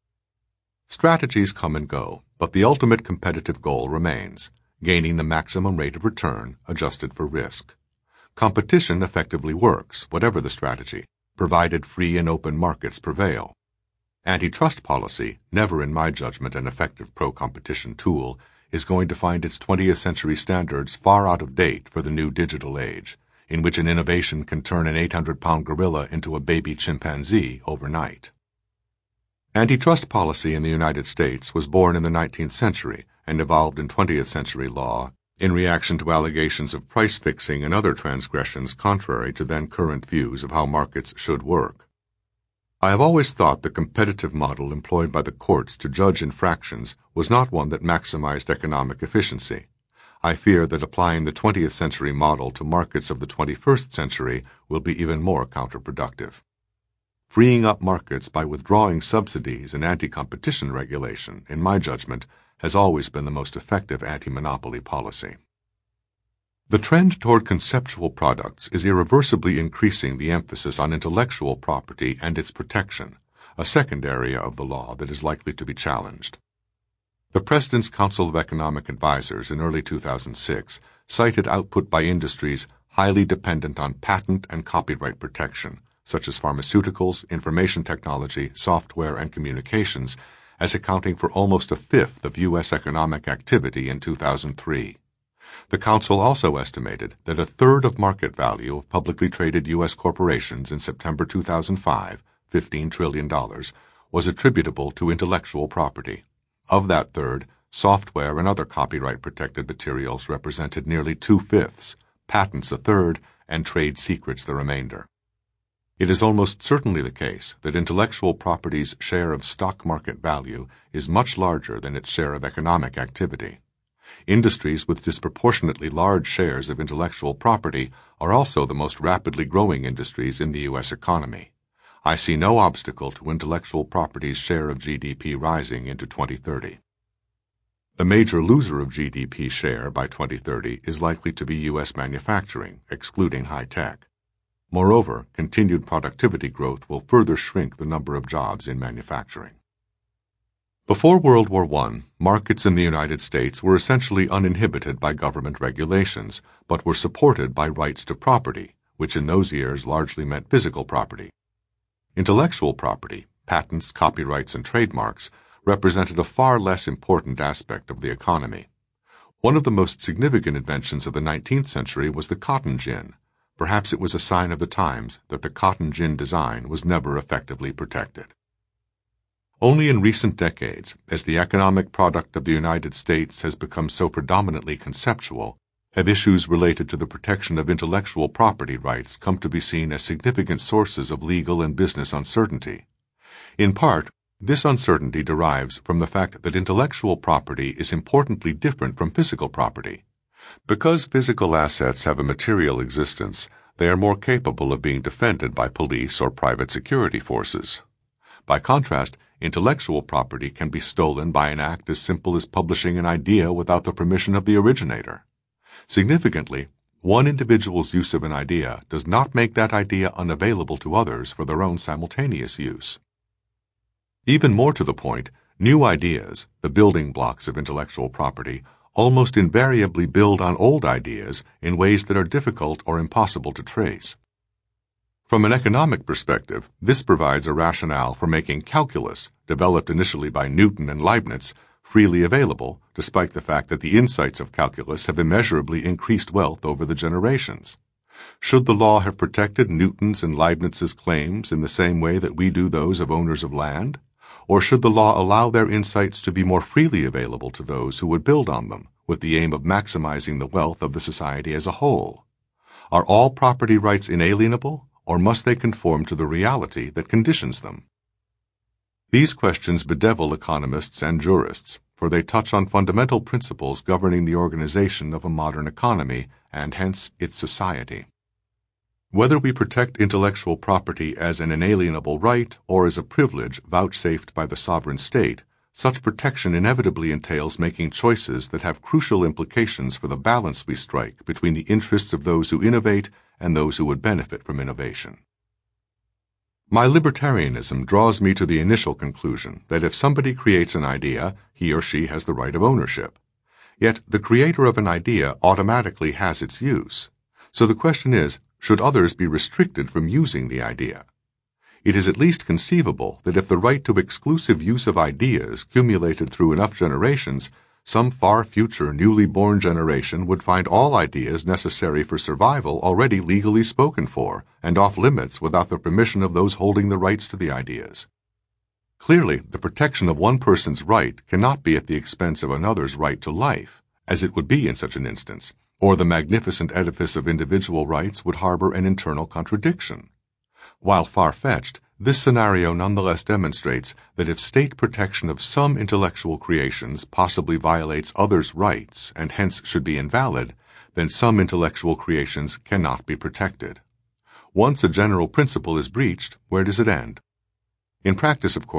Strategies come and go, but the ultimate competitive goal remains, gaining the maximum rate of return adjusted for risk. Competition effectively works, whatever the strategy, provided free and open markets prevail. Antitrust policy, never in my judgment an effective pro-competition tool, is going to find its twentieth century standards far out of date for the new digital age, in which an innovation can turn an eight hundred pound gorilla into a baby chimpanzee overnight. Antitrust policy in the United States was born in the nineteenth century and evolved in twentieth century law in reaction to allegations of price fixing and other transgressions contrary to then current views of how markets should work. I have always thought the competitive model employed by the courts to judge infractions was not one that maximized economic efficiency. I fear that applying the twentieth century model to markets of the twenty-first century will be even more counterproductive. Freeing up markets by withdrawing subsidies and anti-competition regulation, in my judgment, has always been the most effective anti-monopoly policy. The trend toward conceptual products is irreversibly increasing the emphasis on intellectual property and its protection, a second area of the law that is likely to be challenged. The President's Council of Economic Advisers in early two thousand six cited output by industries highly dependent on patent and copyright protection, such as pharmaceuticals, information technology, software, and communications, as accounting for almost a fifth of U S economic activity in two thousand three. The Council also estimated that a third of market value of publicly traded U S corporations in September two thousand five, fifteen trillion dollars, was attributable to intellectual property. Of that third, software and other copyright-protected materials represented nearly two-fifths, patents a third, and trade secrets the remainder. It is almost certainly the case that intellectual property's share of stock market value is much larger than its share of economic activity. Industries with disproportionately large shares of intellectual property are also the most rapidly growing industries in the U S economy. I see no obstacle to intellectual property's share of G D P rising into twenty thirty. The major loser of G D P share by twenty thirty is likely to be U S manufacturing, excluding high-tech. Moreover, continued productivity growth will further shrink the number of jobs in manufacturing. Before World War One, markets in the United States were essentially uninhibited by government regulations, but were supported by rights to property, which in those years largely meant physical property. Intellectual property, patents, copyrights, and trademarks, represented a far less important aspect of the economy. One of the most significant inventions of the nineteenth century was the cotton gin. Perhaps it was a sign of the times that the cotton gin design was never effectively protected. Only in recent decades, as the economic product of the United States has become so predominantly conceptual, have issues related to the protection of intellectual property rights come to be seen as significant sources of legal and business uncertainty. In part, this uncertainty derives from the fact that intellectual property is importantly different from physical property. Because physical assets have a material existence, they are more capable of being defended by police or private security forces. By contrast, intellectual property can be stolen by an act as simple as publishing an idea without the permission of the originator. Significantly, one individual's use of an idea does not make that idea unavailable to others for their own simultaneous use. Even more to the point, new ideas, the building blocks of intellectual property, almost invariably build on old ideas in ways that are difficult or impossible to trace. From an economic perspective, this provides a rationale for making calculus, developed initially by Newton and Leibniz, freely available, despite the fact that the insights of calculus have immeasurably increased wealth over the generations. Should the law have protected Newton's and Leibniz's claims in the same way that we do those of owners of land? Or should the law allow their insights to be more freely available to those who would build on them, with the aim of maximizing the wealth of the society as a whole? Are all property rights inalienable, or must they conform to the reality that conditions them? These questions bedevil economists and jurists, for they touch on fundamental principles governing the organization of a modern economy and hence its society. Whether we protect intellectual property as an inalienable right or as a privilege vouchsafed by the sovereign state, such protection inevitably entails making choices that have crucial implications for the balance we strike between the interests of those who innovate and those who would benefit from innovation. My libertarianism draws me to the initial conclusion that if somebody creates an idea, he or she has the right of ownership. Yet the creator of an idea automatically has its use. So the question is, should others be restricted from using the idea? It is at least conceivable that if the right to exclusive use of ideas cumulated through enough generations, some far future newly born generation would find all ideas necessary for survival already legally spoken for and off limits without the permission of those holding the rights to the ideas. Clearly, the protection of one person's right cannot be at the expense of another's right to life, as it would be in such an instance, or the magnificent edifice of individual rights would harbor an internal contradiction. While far-fetched, this scenario nonetheless demonstrates that if state protection of some intellectual creations possibly violates others' rights and hence should be invalid, then some intellectual creations cannot be protected. Once a general principle is breached, where does it end? In practice, of course,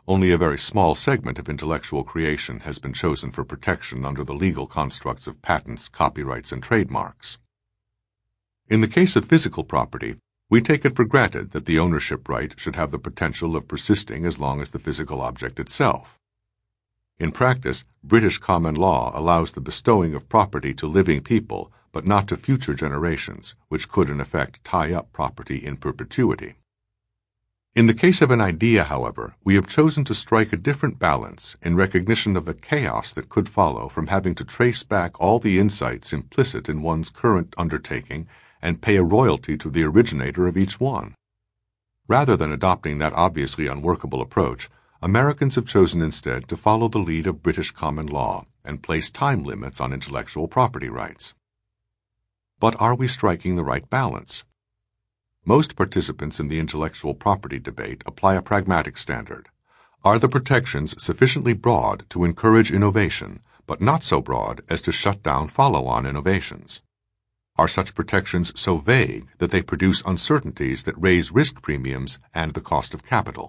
only a very small segment of intellectual creation has been chosen for protection under the legal constructs of patents, copyrights, and trademarks. In the case of physical property, we take it for granted that the ownership right should have the potential of persisting as long as the physical object itself. In practice, British common law allows the bestowing of property to living people, but not to future generations, which could in effect tie up property in perpetuity. In the case of an idea, however, we have chosen to strike a different balance in recognition of the chaos that could follow from having to trace back all the insights implicit in one's current undertaking and pay a royalty to the originator of each one. Rather than adopting that obviously unworkable approach, Americans have chosen instead to follow the lead of British common law and place time limits on intellectual property rights. But are we striking the right balance? Most participants in the intellectual property debate apply a pragmatic standard. Are the protections sufficiently broad to encourage innovation, but not so broad as to shut down follow-on innovations? Are such protections so vague that they produce uncertainties that raise risk premiums and the cost of capital?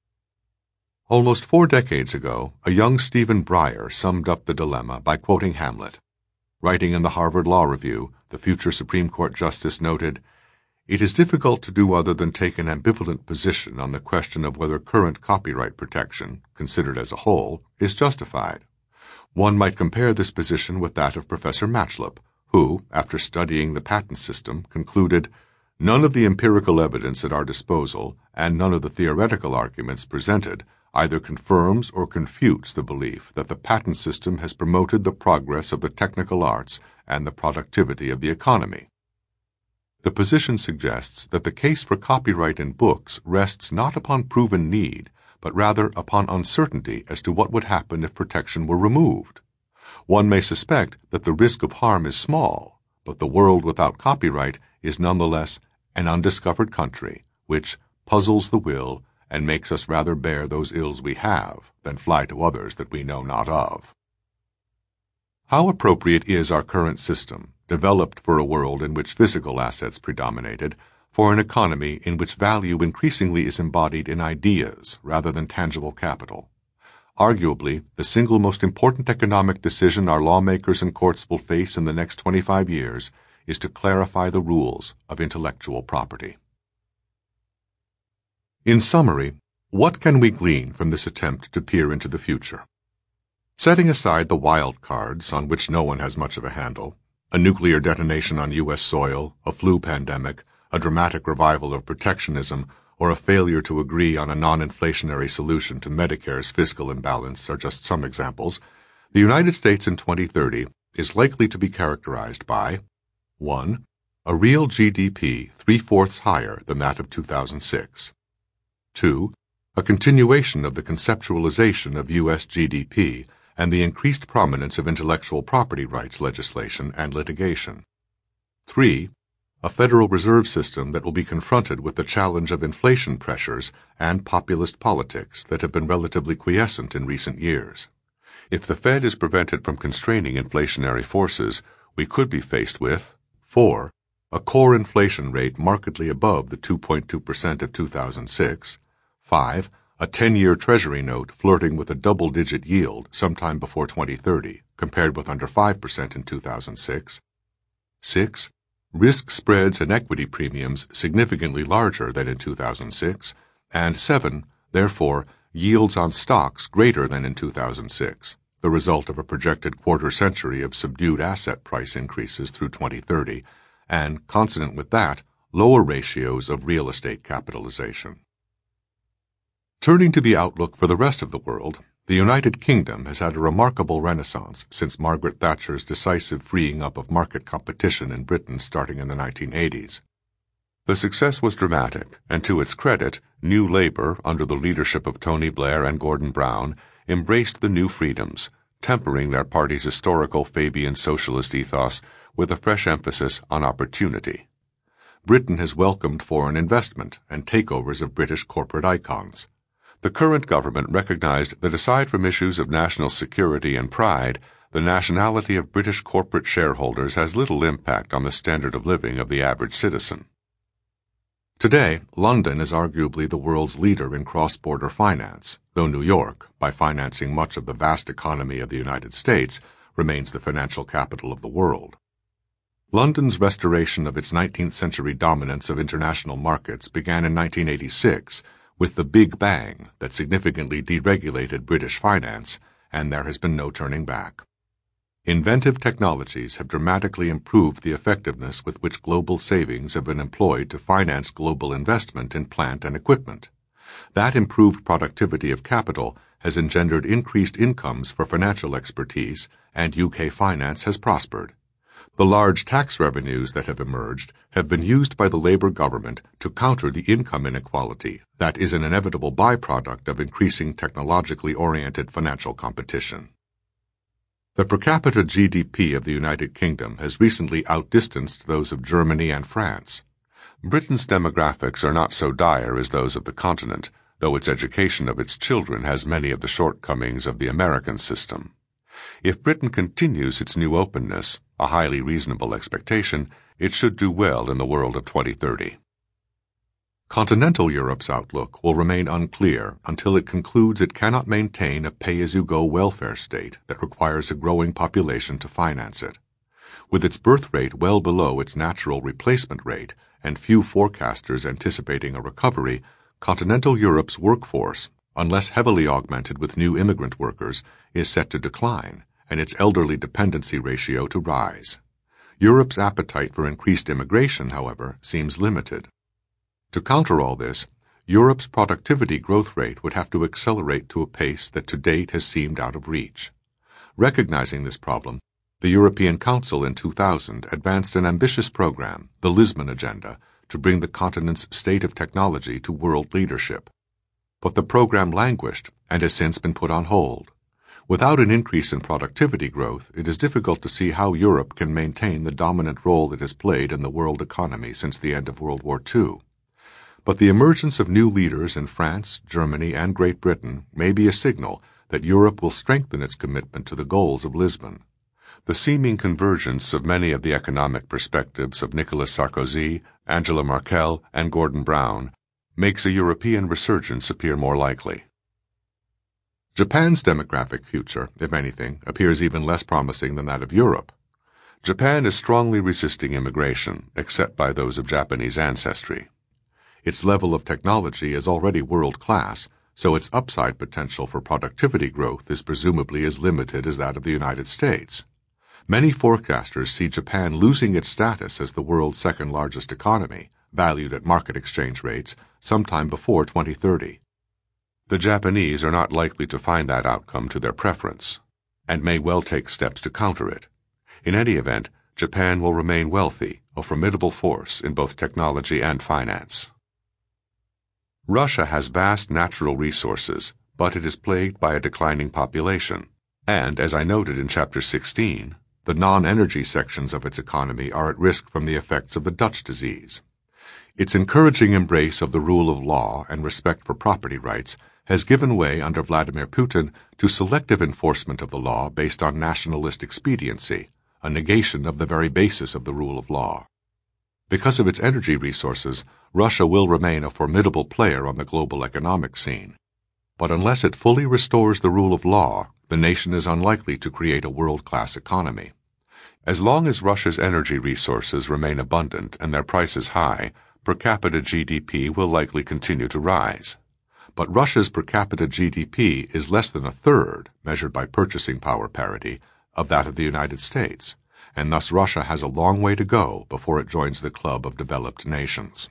Almost four decades ago, a young Stephen Breyer summed up the dilemma by quoting Hamlet. Writing in the Harvard Law Review, the future Supreme Court Justice noted, "It is difficult to do other than take an ambivalent position on the question of whether current copyright protection, considered as a whole, is justified. One might compare this position with that of Professor Matchlop, who, after studying the patent system, concluded, 'None of the empirical evidence at our disposal, and none of the theoretical arguments presented, either confirms or confutes the belief that the patent system has promoted the progress of the technical arts and the productivity of the economy.' The position suggests that the case for copyright in books rests not upon proven need, but rather upon uncertainty as to what would happen if protection were removed. One may suspect that the risk of harm is small, but the world without copyright is nonetheless an undiscovered country, which puzzles the will and makes us rather bear those ills we have than fly to others that we know not of. How appropriate is our current system, developed for a world in which physical assets predominated, for an economy in which value increasingly is embodied in ideas rather than tangible capital? Arguably, the single most important economic decision our lawmakers and courts will face in the next twenty-five years is to clarify the rules of intellectual property. In summary, what can we glean from this attempt to peer into the future? Setting aside the wild cards on which no one has much of a handle, a nuclear detonation on U S soil, a flu pandemic, a dramatic revival of protectionism, or a failure to agree on a non-inflationary solution to Medicare's fiscal imbalance are just some examples, the United States in twenty thirty is likely to be characterized by one. A real G D P three-fourths higher than that of two thousand six. two. A continuation of the conceptualization of U S G D P and the increased prominence of intellectual property rights legislation and litigation. three. A Federal Reserve System that will be confronted with the challenge of inflation pressures and populist politics that have been relatively quiescent in recent years. If the Fed is prevented from constraining inflationary forces, we could be faced with four. A core inflation rate markedly above the two point two percent of two thousand six. five. A ten-year Treasury note flirting with a double-digit yield sometime before twenty thirty, compared with under five percent in two thousand six. six. Risk spreads and equity premiums significantly larger than in two thousand six. And seven. Therefore, yields on stocks greater than in two thousand six, the result of a projected quarter century of subdued asset price increases through twenty thirty, and, consonant with that, lower ratios of real estate capitalization. Turning to the outlook for the rest of the world, the United Kingdom has had a remarkable renaissance since Margaret Thatcher's decisive freeing up of market competition in Britain starting in the nineteen eighties. The success was dramatic, and to its credit, New Labour, under the leadership of Tony Blair and Gordon Brown, embraced the new freedoms, tempering their party's historical Fabian socialist ethos with a fresh emphasis on opportunity. Britain has welcomed foreign investment and takeovers of British corporate icons. The current government recognized that aside from issues of national security and pride, the nationality of British corporate shareholders has little impact on the standard of living of the average citizen. Today, London is arguably the world's leader in cross-border finance, though New York, by financing much of the vast economy of the United States, remains the financial capital of the world. London's restoration of its nineteenth century dominance of international markets began in nineteen eighty-six with the Big Bang that significantly deregulated British finance, and there has been no turning back. Inventive technologies have dramatically improved the effectiveness with which global savings have been employed to finance global investment in plant and equipment. That improved productivity of capital has engendered increased incomes for financial expertise, and U K finance has prospered. The large tax revenues that have emerged have been used by the Labour government to counter the income inequality that is an inevitable byproduct of increasing technologically oriented financial competition. The per capita G D P of the United Kingdom has recently outdistanced those of Germany and France. Britain's demographics are not so dire as those of the continent, though its education of its children has many of the shortcomings of the American system. If Britain continues its new openness, a highly reasonable expectation, it should do well in the world of twenty thirty. Continental Europe's outlook will remain unclear until it concludes it cannot maintain a pay-as-you-go welfare state that requires a growing population to finance it. With its birth rate well below its natural replacement rate and few forecasters anticipating a recovery, continental Europe's workforce, unless heavily augmented with new immigrant workers, is set to decline, and its elderly dependency ratio to rise. Europe's appetite for increased immigration, however, seems limited. To counter all this, Europe's productivity growth rate would have to accelerate to a pace that to date has seemed out of reach. Recognizing this problem, the European Council in two thousand advanced an ambitious program, the Lisbon Agenda, to bring the continent's state of technology to world leadership. But the program languished and has since been put on hold. Without an increase in productivity growth, it is difficult to see how Europe can maintain the dominant role it has played in the world economy since the end of World War Two. But the emergence of new leaders in France, Germany, and Great Britain may be a signal that Europe will strengthen its commitment to the goals of Lisbon. The seeming convergence of many of the economic perspectives of Nicolas Sarkozy, Angela Merkel, and Gordon Brown makes a European resurgence appear more likely. Japan's demographic future, if anything, appears even less promising than that of Europe. Japan is strongly resisting immigration, except by those of Japanese ancestry. Its level of technology is already world-class, so its upside potential for productivity growth is presumably as limited as that of the United States. Many forecasters see Japan losing its status as the world's second-largest economy, valued at market exchange rates, sometime before twenty thirty. The Japanese are not likely to find that outcome to their preference, and may well take steps to counter it. In any event, Japan will remain wealthy, a formidable force in both technology and finance. Russia has vast natural resources, but it is plagued by a declining population, and, as I noted in Chapter sixteen, the non-energy sections of its economy are at risk from the effects of the Dutch disease. Its encouraging embrace of the rule of law and respect for property rights has given way under Vladimir Putin to selective enforcement of the law based on nationalist expediency, a negation of the very basis of the rule of law. Because of its energy resources, Russia will remain a formidable player on the global economic scene. But unless it fully restores the rule of law, the nation is unlikely to create a world-class economy. As long as Russia's energy resources remain abundant and their prices high, per capita G D P will likely continue to rise. But Russia's per capita G D P is less than a third, measured by purchasing power parity, of that of the United States, and thus Russia has a long way to go before it joins the club of developed nations.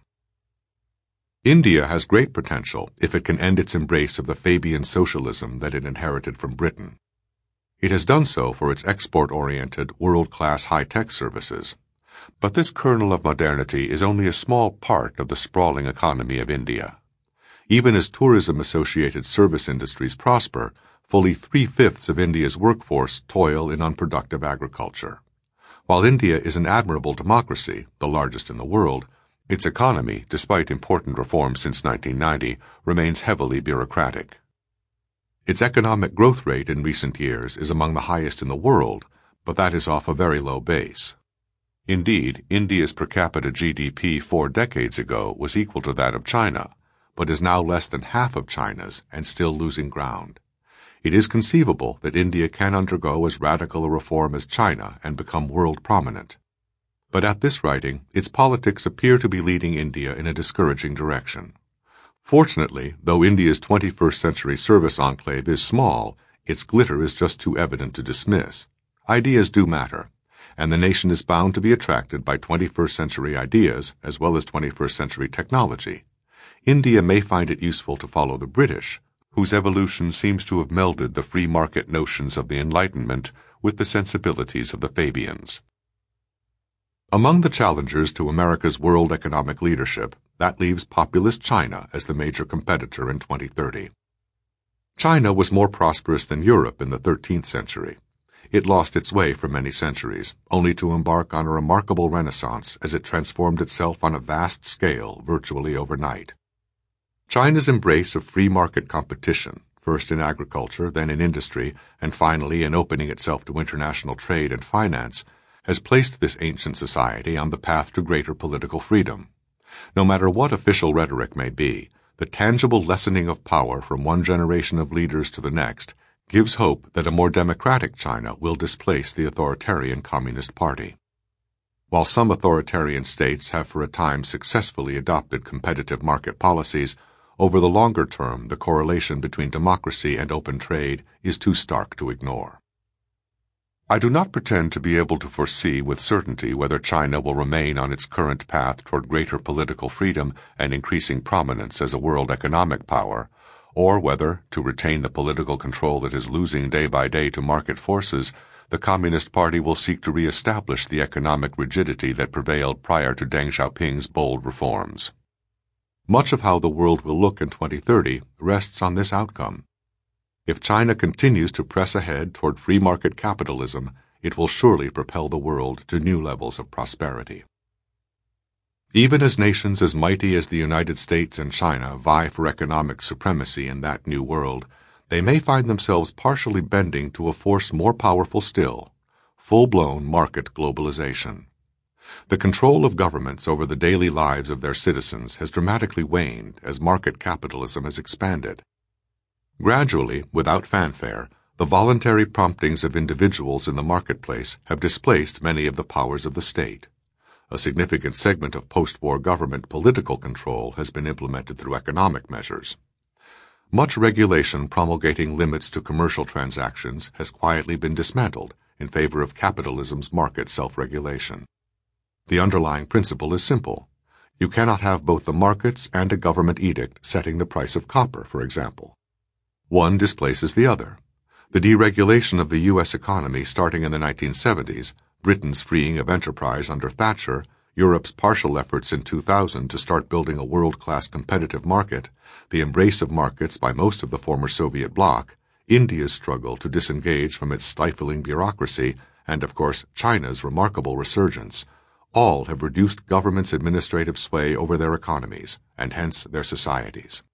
India has great potential if it can end its embrace of the Fabian socialism that it inherited from Britain. It has done so for its export-oriented, world-class high-tech services. But this kernel of modernity is only a small part of the sprawling economy of India. Even as tourism-associated service industries prosper, fully three-fifths of India's workforce toil in unproductive agriculture. While India is an admirable democracy, the largest in the world, its economy, despite important reforms since nineteen ninety, remains heavily bureaucratic. Its economic growth rate in recent years is among the highest in the world, but that is off a very low base. Indeed, India's per capita G D P four decades ago was equal to that of China, but is now less than half of China's and still losing ground. It is conceivable that India can undergo as radical a reform as China and become world prominent. But at this writing, its politics appear to be leading India in a discouraging direction. Fortunately, though India's twenty-first century service enclave is small, its glitter is just too evident to dismiss. Ideas do matter, and the nation is bound to be attracted by twenty-first century ideas as well as twenty-first century technology. India may find it useful to follow the British, whose evolution seems to have melded the free market notions of the Enlightenment with the sensibilities of the Fabians. Among the challengers to America's world economic leadership, that leaves populist China as the major competitor in twenty thirty. China was more prosperous than Europe in the thirteenth century. It lost its way for many centuries, only to embark on a remarkable renaissance as it transformed itself on a vast scale virtually overnight. China's embrace of free market competition, first in agriculture, then in industry, and finally in opening itself to international trade and finance, has placed this ancient society on the path to greater political freedom. No matter what official rhetoric may be, the tangible lessening of power from one generation of leaders to the next gives hope that a more democratic China will displace the authoritarian Communist Party. While some authoritarian states have for a time successfully adopted competitive market policies, over the longer term the correlation between democracy and open trade is too stark to ignore. I do not pretend to be able to foresee with certainty whether China will remain on its current path toward greater political freedom and increasing prominence as a world economic power, or whether, to retain the political control it is losing day by day to market forces, the Communist Party will seek to re-establish the economic rigidity that prevailed prior to Deng Xiaoping's bold reforms. Much of how the world will look in twenty thirty rests on this outcome. If China continues to press ahead toward free market capitalism, it will surely propel the world to new levels of prosperity. Even as nations as mighty as the United States and China vie for economic supremacy in that new world, they may find themselves partially bending to a force more powerful still, full-blown market globalization. The control of governments over the daily lives of their citizens has dramatically waned as market capitalism has expanded. Gradually, without fanfare, the voluntary promptings of individuals in the marketplace have displaced many of the powers of the state. A significant segment of post-war government political control has been implemented through economic measures. Much regulation promulgating limits to commercial transactions has quietly been dismantled in favor of capitalism's market self-regulation. The underlying principle is simple. You cannot have both the markets and a government edict setting the price of copper, for example. One displaces the other. The deregulation of the U S economy starting in the nineteen seventies, Britain's freeing of enterprise under Thatcher, Europe's partial efforts in two thousand to start building a world-class competitive market, the embrace of markets by most of the former Soviet bloc, India's struggle to disengage from its stifling bureaucracy, and, of course, China's remarkable resurgence, all have reduced government's administrative sway over their economies, and hence their societies.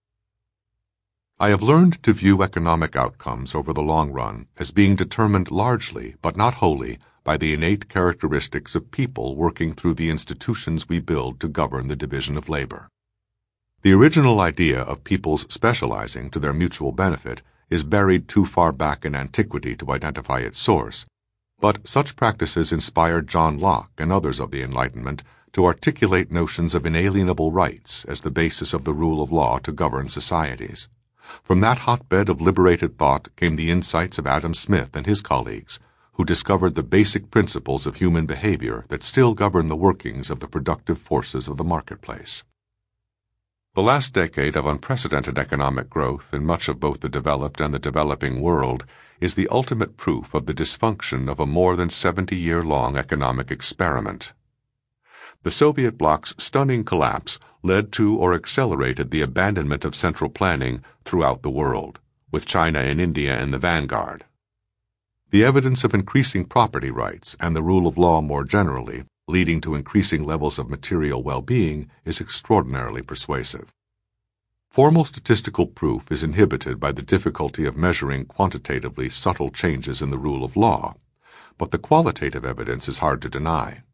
I have learned to view economic outcomes over the long run as being determined largely, but not wholly, by the innate characteristics of people working through the institutions we build to govern the division of labor. The original idea of peoples specializing to their mutual benefit is buried too far back in antiquity to identify its source, but such practices inspired John Locke and others of the Enlightenment to articulate notions of inalienable rights as the basis of the rule of law to govern societies. From that hotbed of liberated thought came the insights of Adam Smith and his colleagues, who discovered the basic principles of human behavior that still govern the workings of the productive forces of the marketplace. The last decade of unprecedented economic growth in much of both the developed and the developing world is the ultimate proof of the dysfunction of a more than seventy-year-long economic experiment. The Soviet bloc's stunning collapse led to or accelerated the abandonment of central planning throughout the world, with China and India in the vanguard. The evidence of increasing property rights and the rule of law more generally, leading to increasing levels of material well-being, is extraordinarily persuasive. Formal statistical proof is inhibited by the difficulty of measuring quantitatively subtle changes in the rule of law, but the qualitative evidence is hard to deny.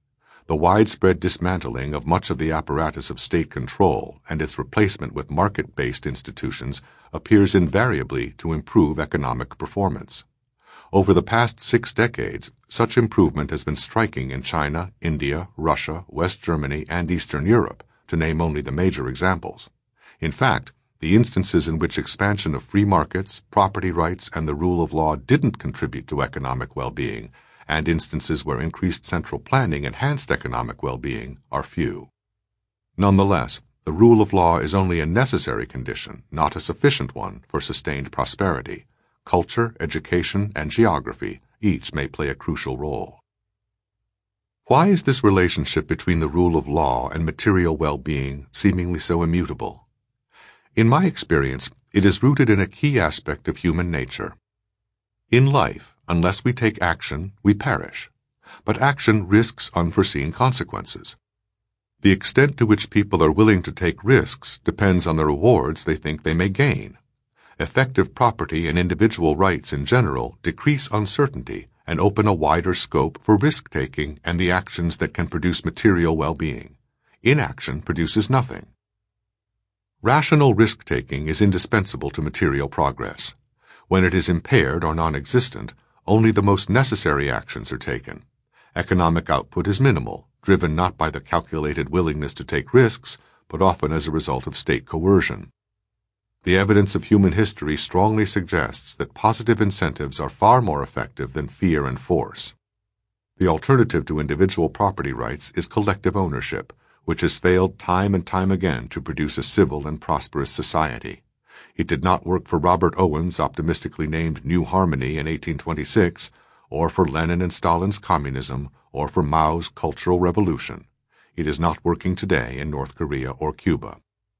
The widespread dismantling of much of the apparatus of state control and its replacement with market-based institutions appears invariably to improve economic performance. Over the past six decades, such improvement has been striking in China, India, Russia, West Germany, and Eastern Europe, to name only the major examples. In fact, the instances in which expansion of free markets, property rights, and the rule of law didn't contribute to economic well-being, and instances where increased central planning enhanced economic well-being, are few. Nonetheless, the rule of law is only a necessary condition, not a sufficient one, for sustained prosperity. Culture, education, and geography each may play a crucial role. Why is this relationship between the rule of law and material well-being seemingly so immutable? In my experience, it is rooted in a key aspect of human nature. In life, unless we take action, we perish. But action risks unforeseen consequences. The extent to which people are willing to take risks depends on the rewards they think they may gain. Effective property and individual rights in general decrease uncertainty and open a wider scope for risk-taking and the actions that can produce material well-being. Inaction produces nothing. Rational risk-taking is indispensable to material progress. When it is impaired or non-existent, only the most necessary actions are taken. Economic output is minimal, driven not by the calculated willingness to take risks, but often as a result of state coercion. The evidence of human history strongly suggests that positive incentives are far more effective than fear and force. The alternative to individual property rights is collective ownership, which has failed time and time again to produce a civil and prosperous society. It did not work for Robert Owen's optimistically named New Harmony in eighteen twenty-six, or for Lenin and Stalin's communism, or for Mao's Cultural Revolution. It is not working today in North Korea or Cuba.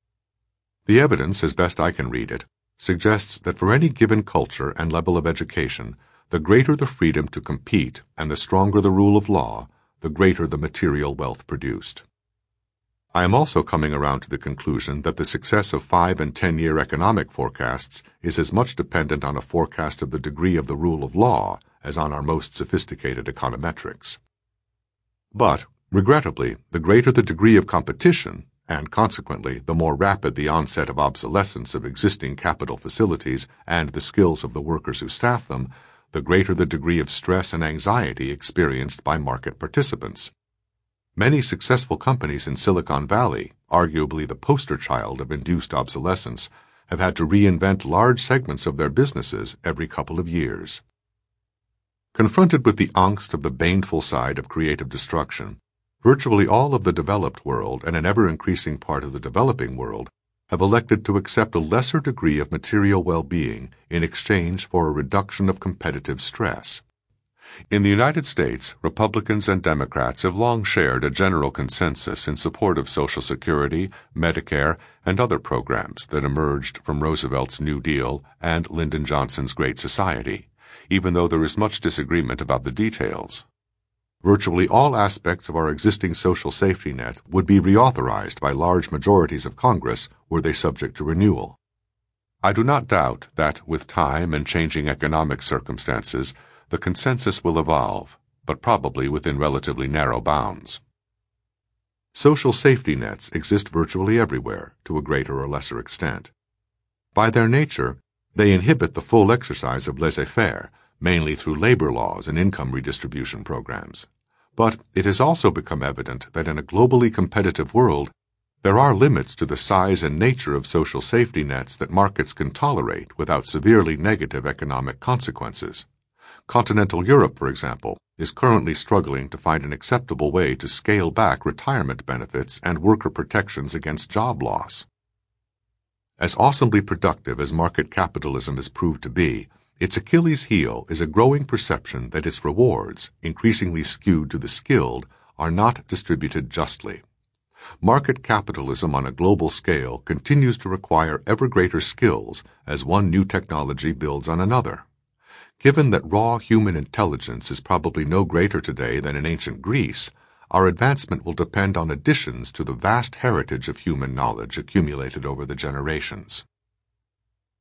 The evidence, as best I can read it, suggests that for any given culture and level of education, the greater the freedom to compete and the stronger the rule of law, the greater the material wealth produced. I am also coming around to the conclusion that the success of five- and ten-year economic forecasts is as much dependent on a forecast of the degree of the rule of law as on our most sophisticated econometrics. But, regrettably, the greater the degree of competition, and consequently the more rapid the onset of obsolescence of existing capital facilities and the skills of the workers who staff them, the greater the degree of stress and anxiety experienced by market participants. Many successful companies in Silicon Valley, arguably the poster child of induced obsolescence, have had to reinvent large segments of their businesses every couple of years. Confronted with the angst of the baneful side of creative destruction, virtually all of the developed world and an ever-increasing part of the developing world have elected to accept a lesser degree of material well-being in exchange for a reduction of competitive stress. In the United States, Republicans and Democrats have long shared a general consensus in support of Social Security, Medicare, and other programs that emerged from Roosevelt's New Deal and Lyndon Johnson's Great Society, even though there is much disagreement about the details. Virtually all aspects of our existing social safety net would be reauthorized by large majorities of Congress were they subject to renewal. I do not doubt that, with time and changing economic circumstances, the consensus will evolve, but probably within relatively narrow bounds. Social safety nets exist virtually everywhere, to a greater or lesser extent. By their nature, they inhibit the full exercise of laissez-faire, mainly through labor laws and income redistribution programs. But it has also become evident that in a globally competitive world, there are limits to the size and nature of social safety nets that markets can tolerate without severely negative economic consequences. Continental Europe, for example, is currently struggling to find an acceptable way to scale back retirement benefits and worker protections against job loss. As awesomely productive as market capitalism has proved to be, its Achilles heel is a growing perception that its rewards, increasingly skewed to the skilled, are not distributed justly. Market capitalism on a global scale continues to require ever greater skills as one new technology builds on another. Given that raw human intelligence is probably no greater today than in ancient Greece, our advancement will depend on additions to the vast heritage of human knowledge accumulated over the generations.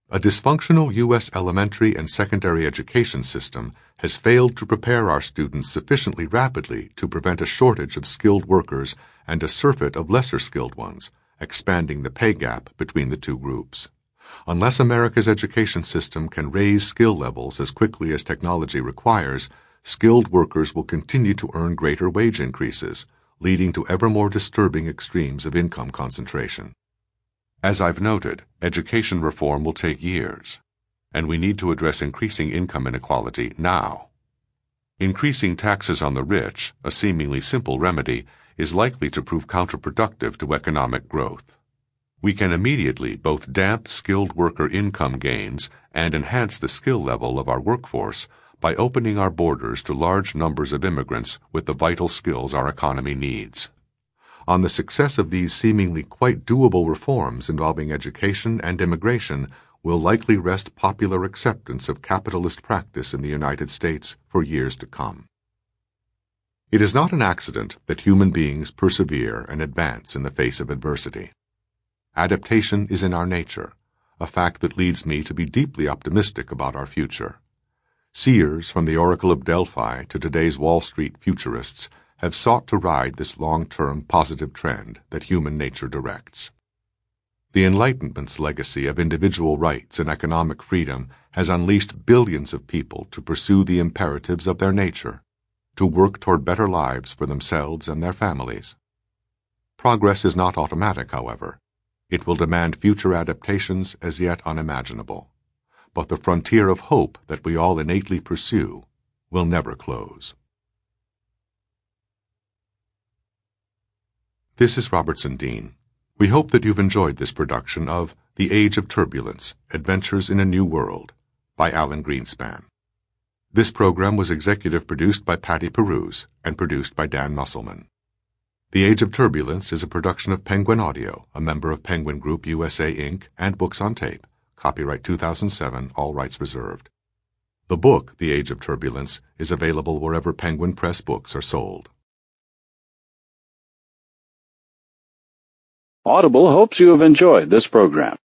A dysfunctional U S elementary and secondary education system has failed to prepare our students sufficiently rapidly to prevent a shortage of skilled workers and a surfeit of lesser skilled ones, expanding the pay gap between the two groups. Unless America's education system can raise skill levels as quickly as technology requires, skilled workers will continue to earn greater wage increases, leading to ever more disturbing extremes of income concentration. As I've noted, education reform will take years, and we need to address increasing income inequality now. Increasing taxes on the rich, a seemingly simple remedy, is likely to prove counterproductive to economic growth. We can immediately both damp skilled worker income gains and enhance the skill level of our workforce by opening our borders to large numbers of immigrants with the vital skills our economy needs. On the success of these seemingly quite doable reforms involving education and immigration will likely rest popular acceptance of capitalist practice in the United States for years to come. It is not an accident that human beings persevere and advance in the face of adversity. Adaptation is in our nature, a fact that leads me to be deeply optimistic about our future. Seers from the Oracle of Delphi to today's Wall Street futurists have sought to ride this long-term positive trend that human nature directs. The Enlightenment's legacy of individual rights and economic freedom has unleashed billions of people to pursue the imperatives of their nature, to work toward better lives for themselves and their families. Progress is not automatic, however. It will demand future adaptations as yet unimaginable. But the frontier of hope that we all innately pursue will never close. This is Robertson Dean. We hope that you've enjoyed this production of The Age of Turbulence, Adventures in a New World by Alan Greenspan. This program was executive produced by Patty Peruse and produced by Dan Musselman. The Age of Turbulence is a production of Penguin Audio, a member of Penguin Group U S A, Incorporated, and Books on Tape. Copyright two thousand seven, all rights reserved. The book, The Age of Turbulence, is available wherever Penguin Press books are sold. Audible hopes you have enjoyed this program.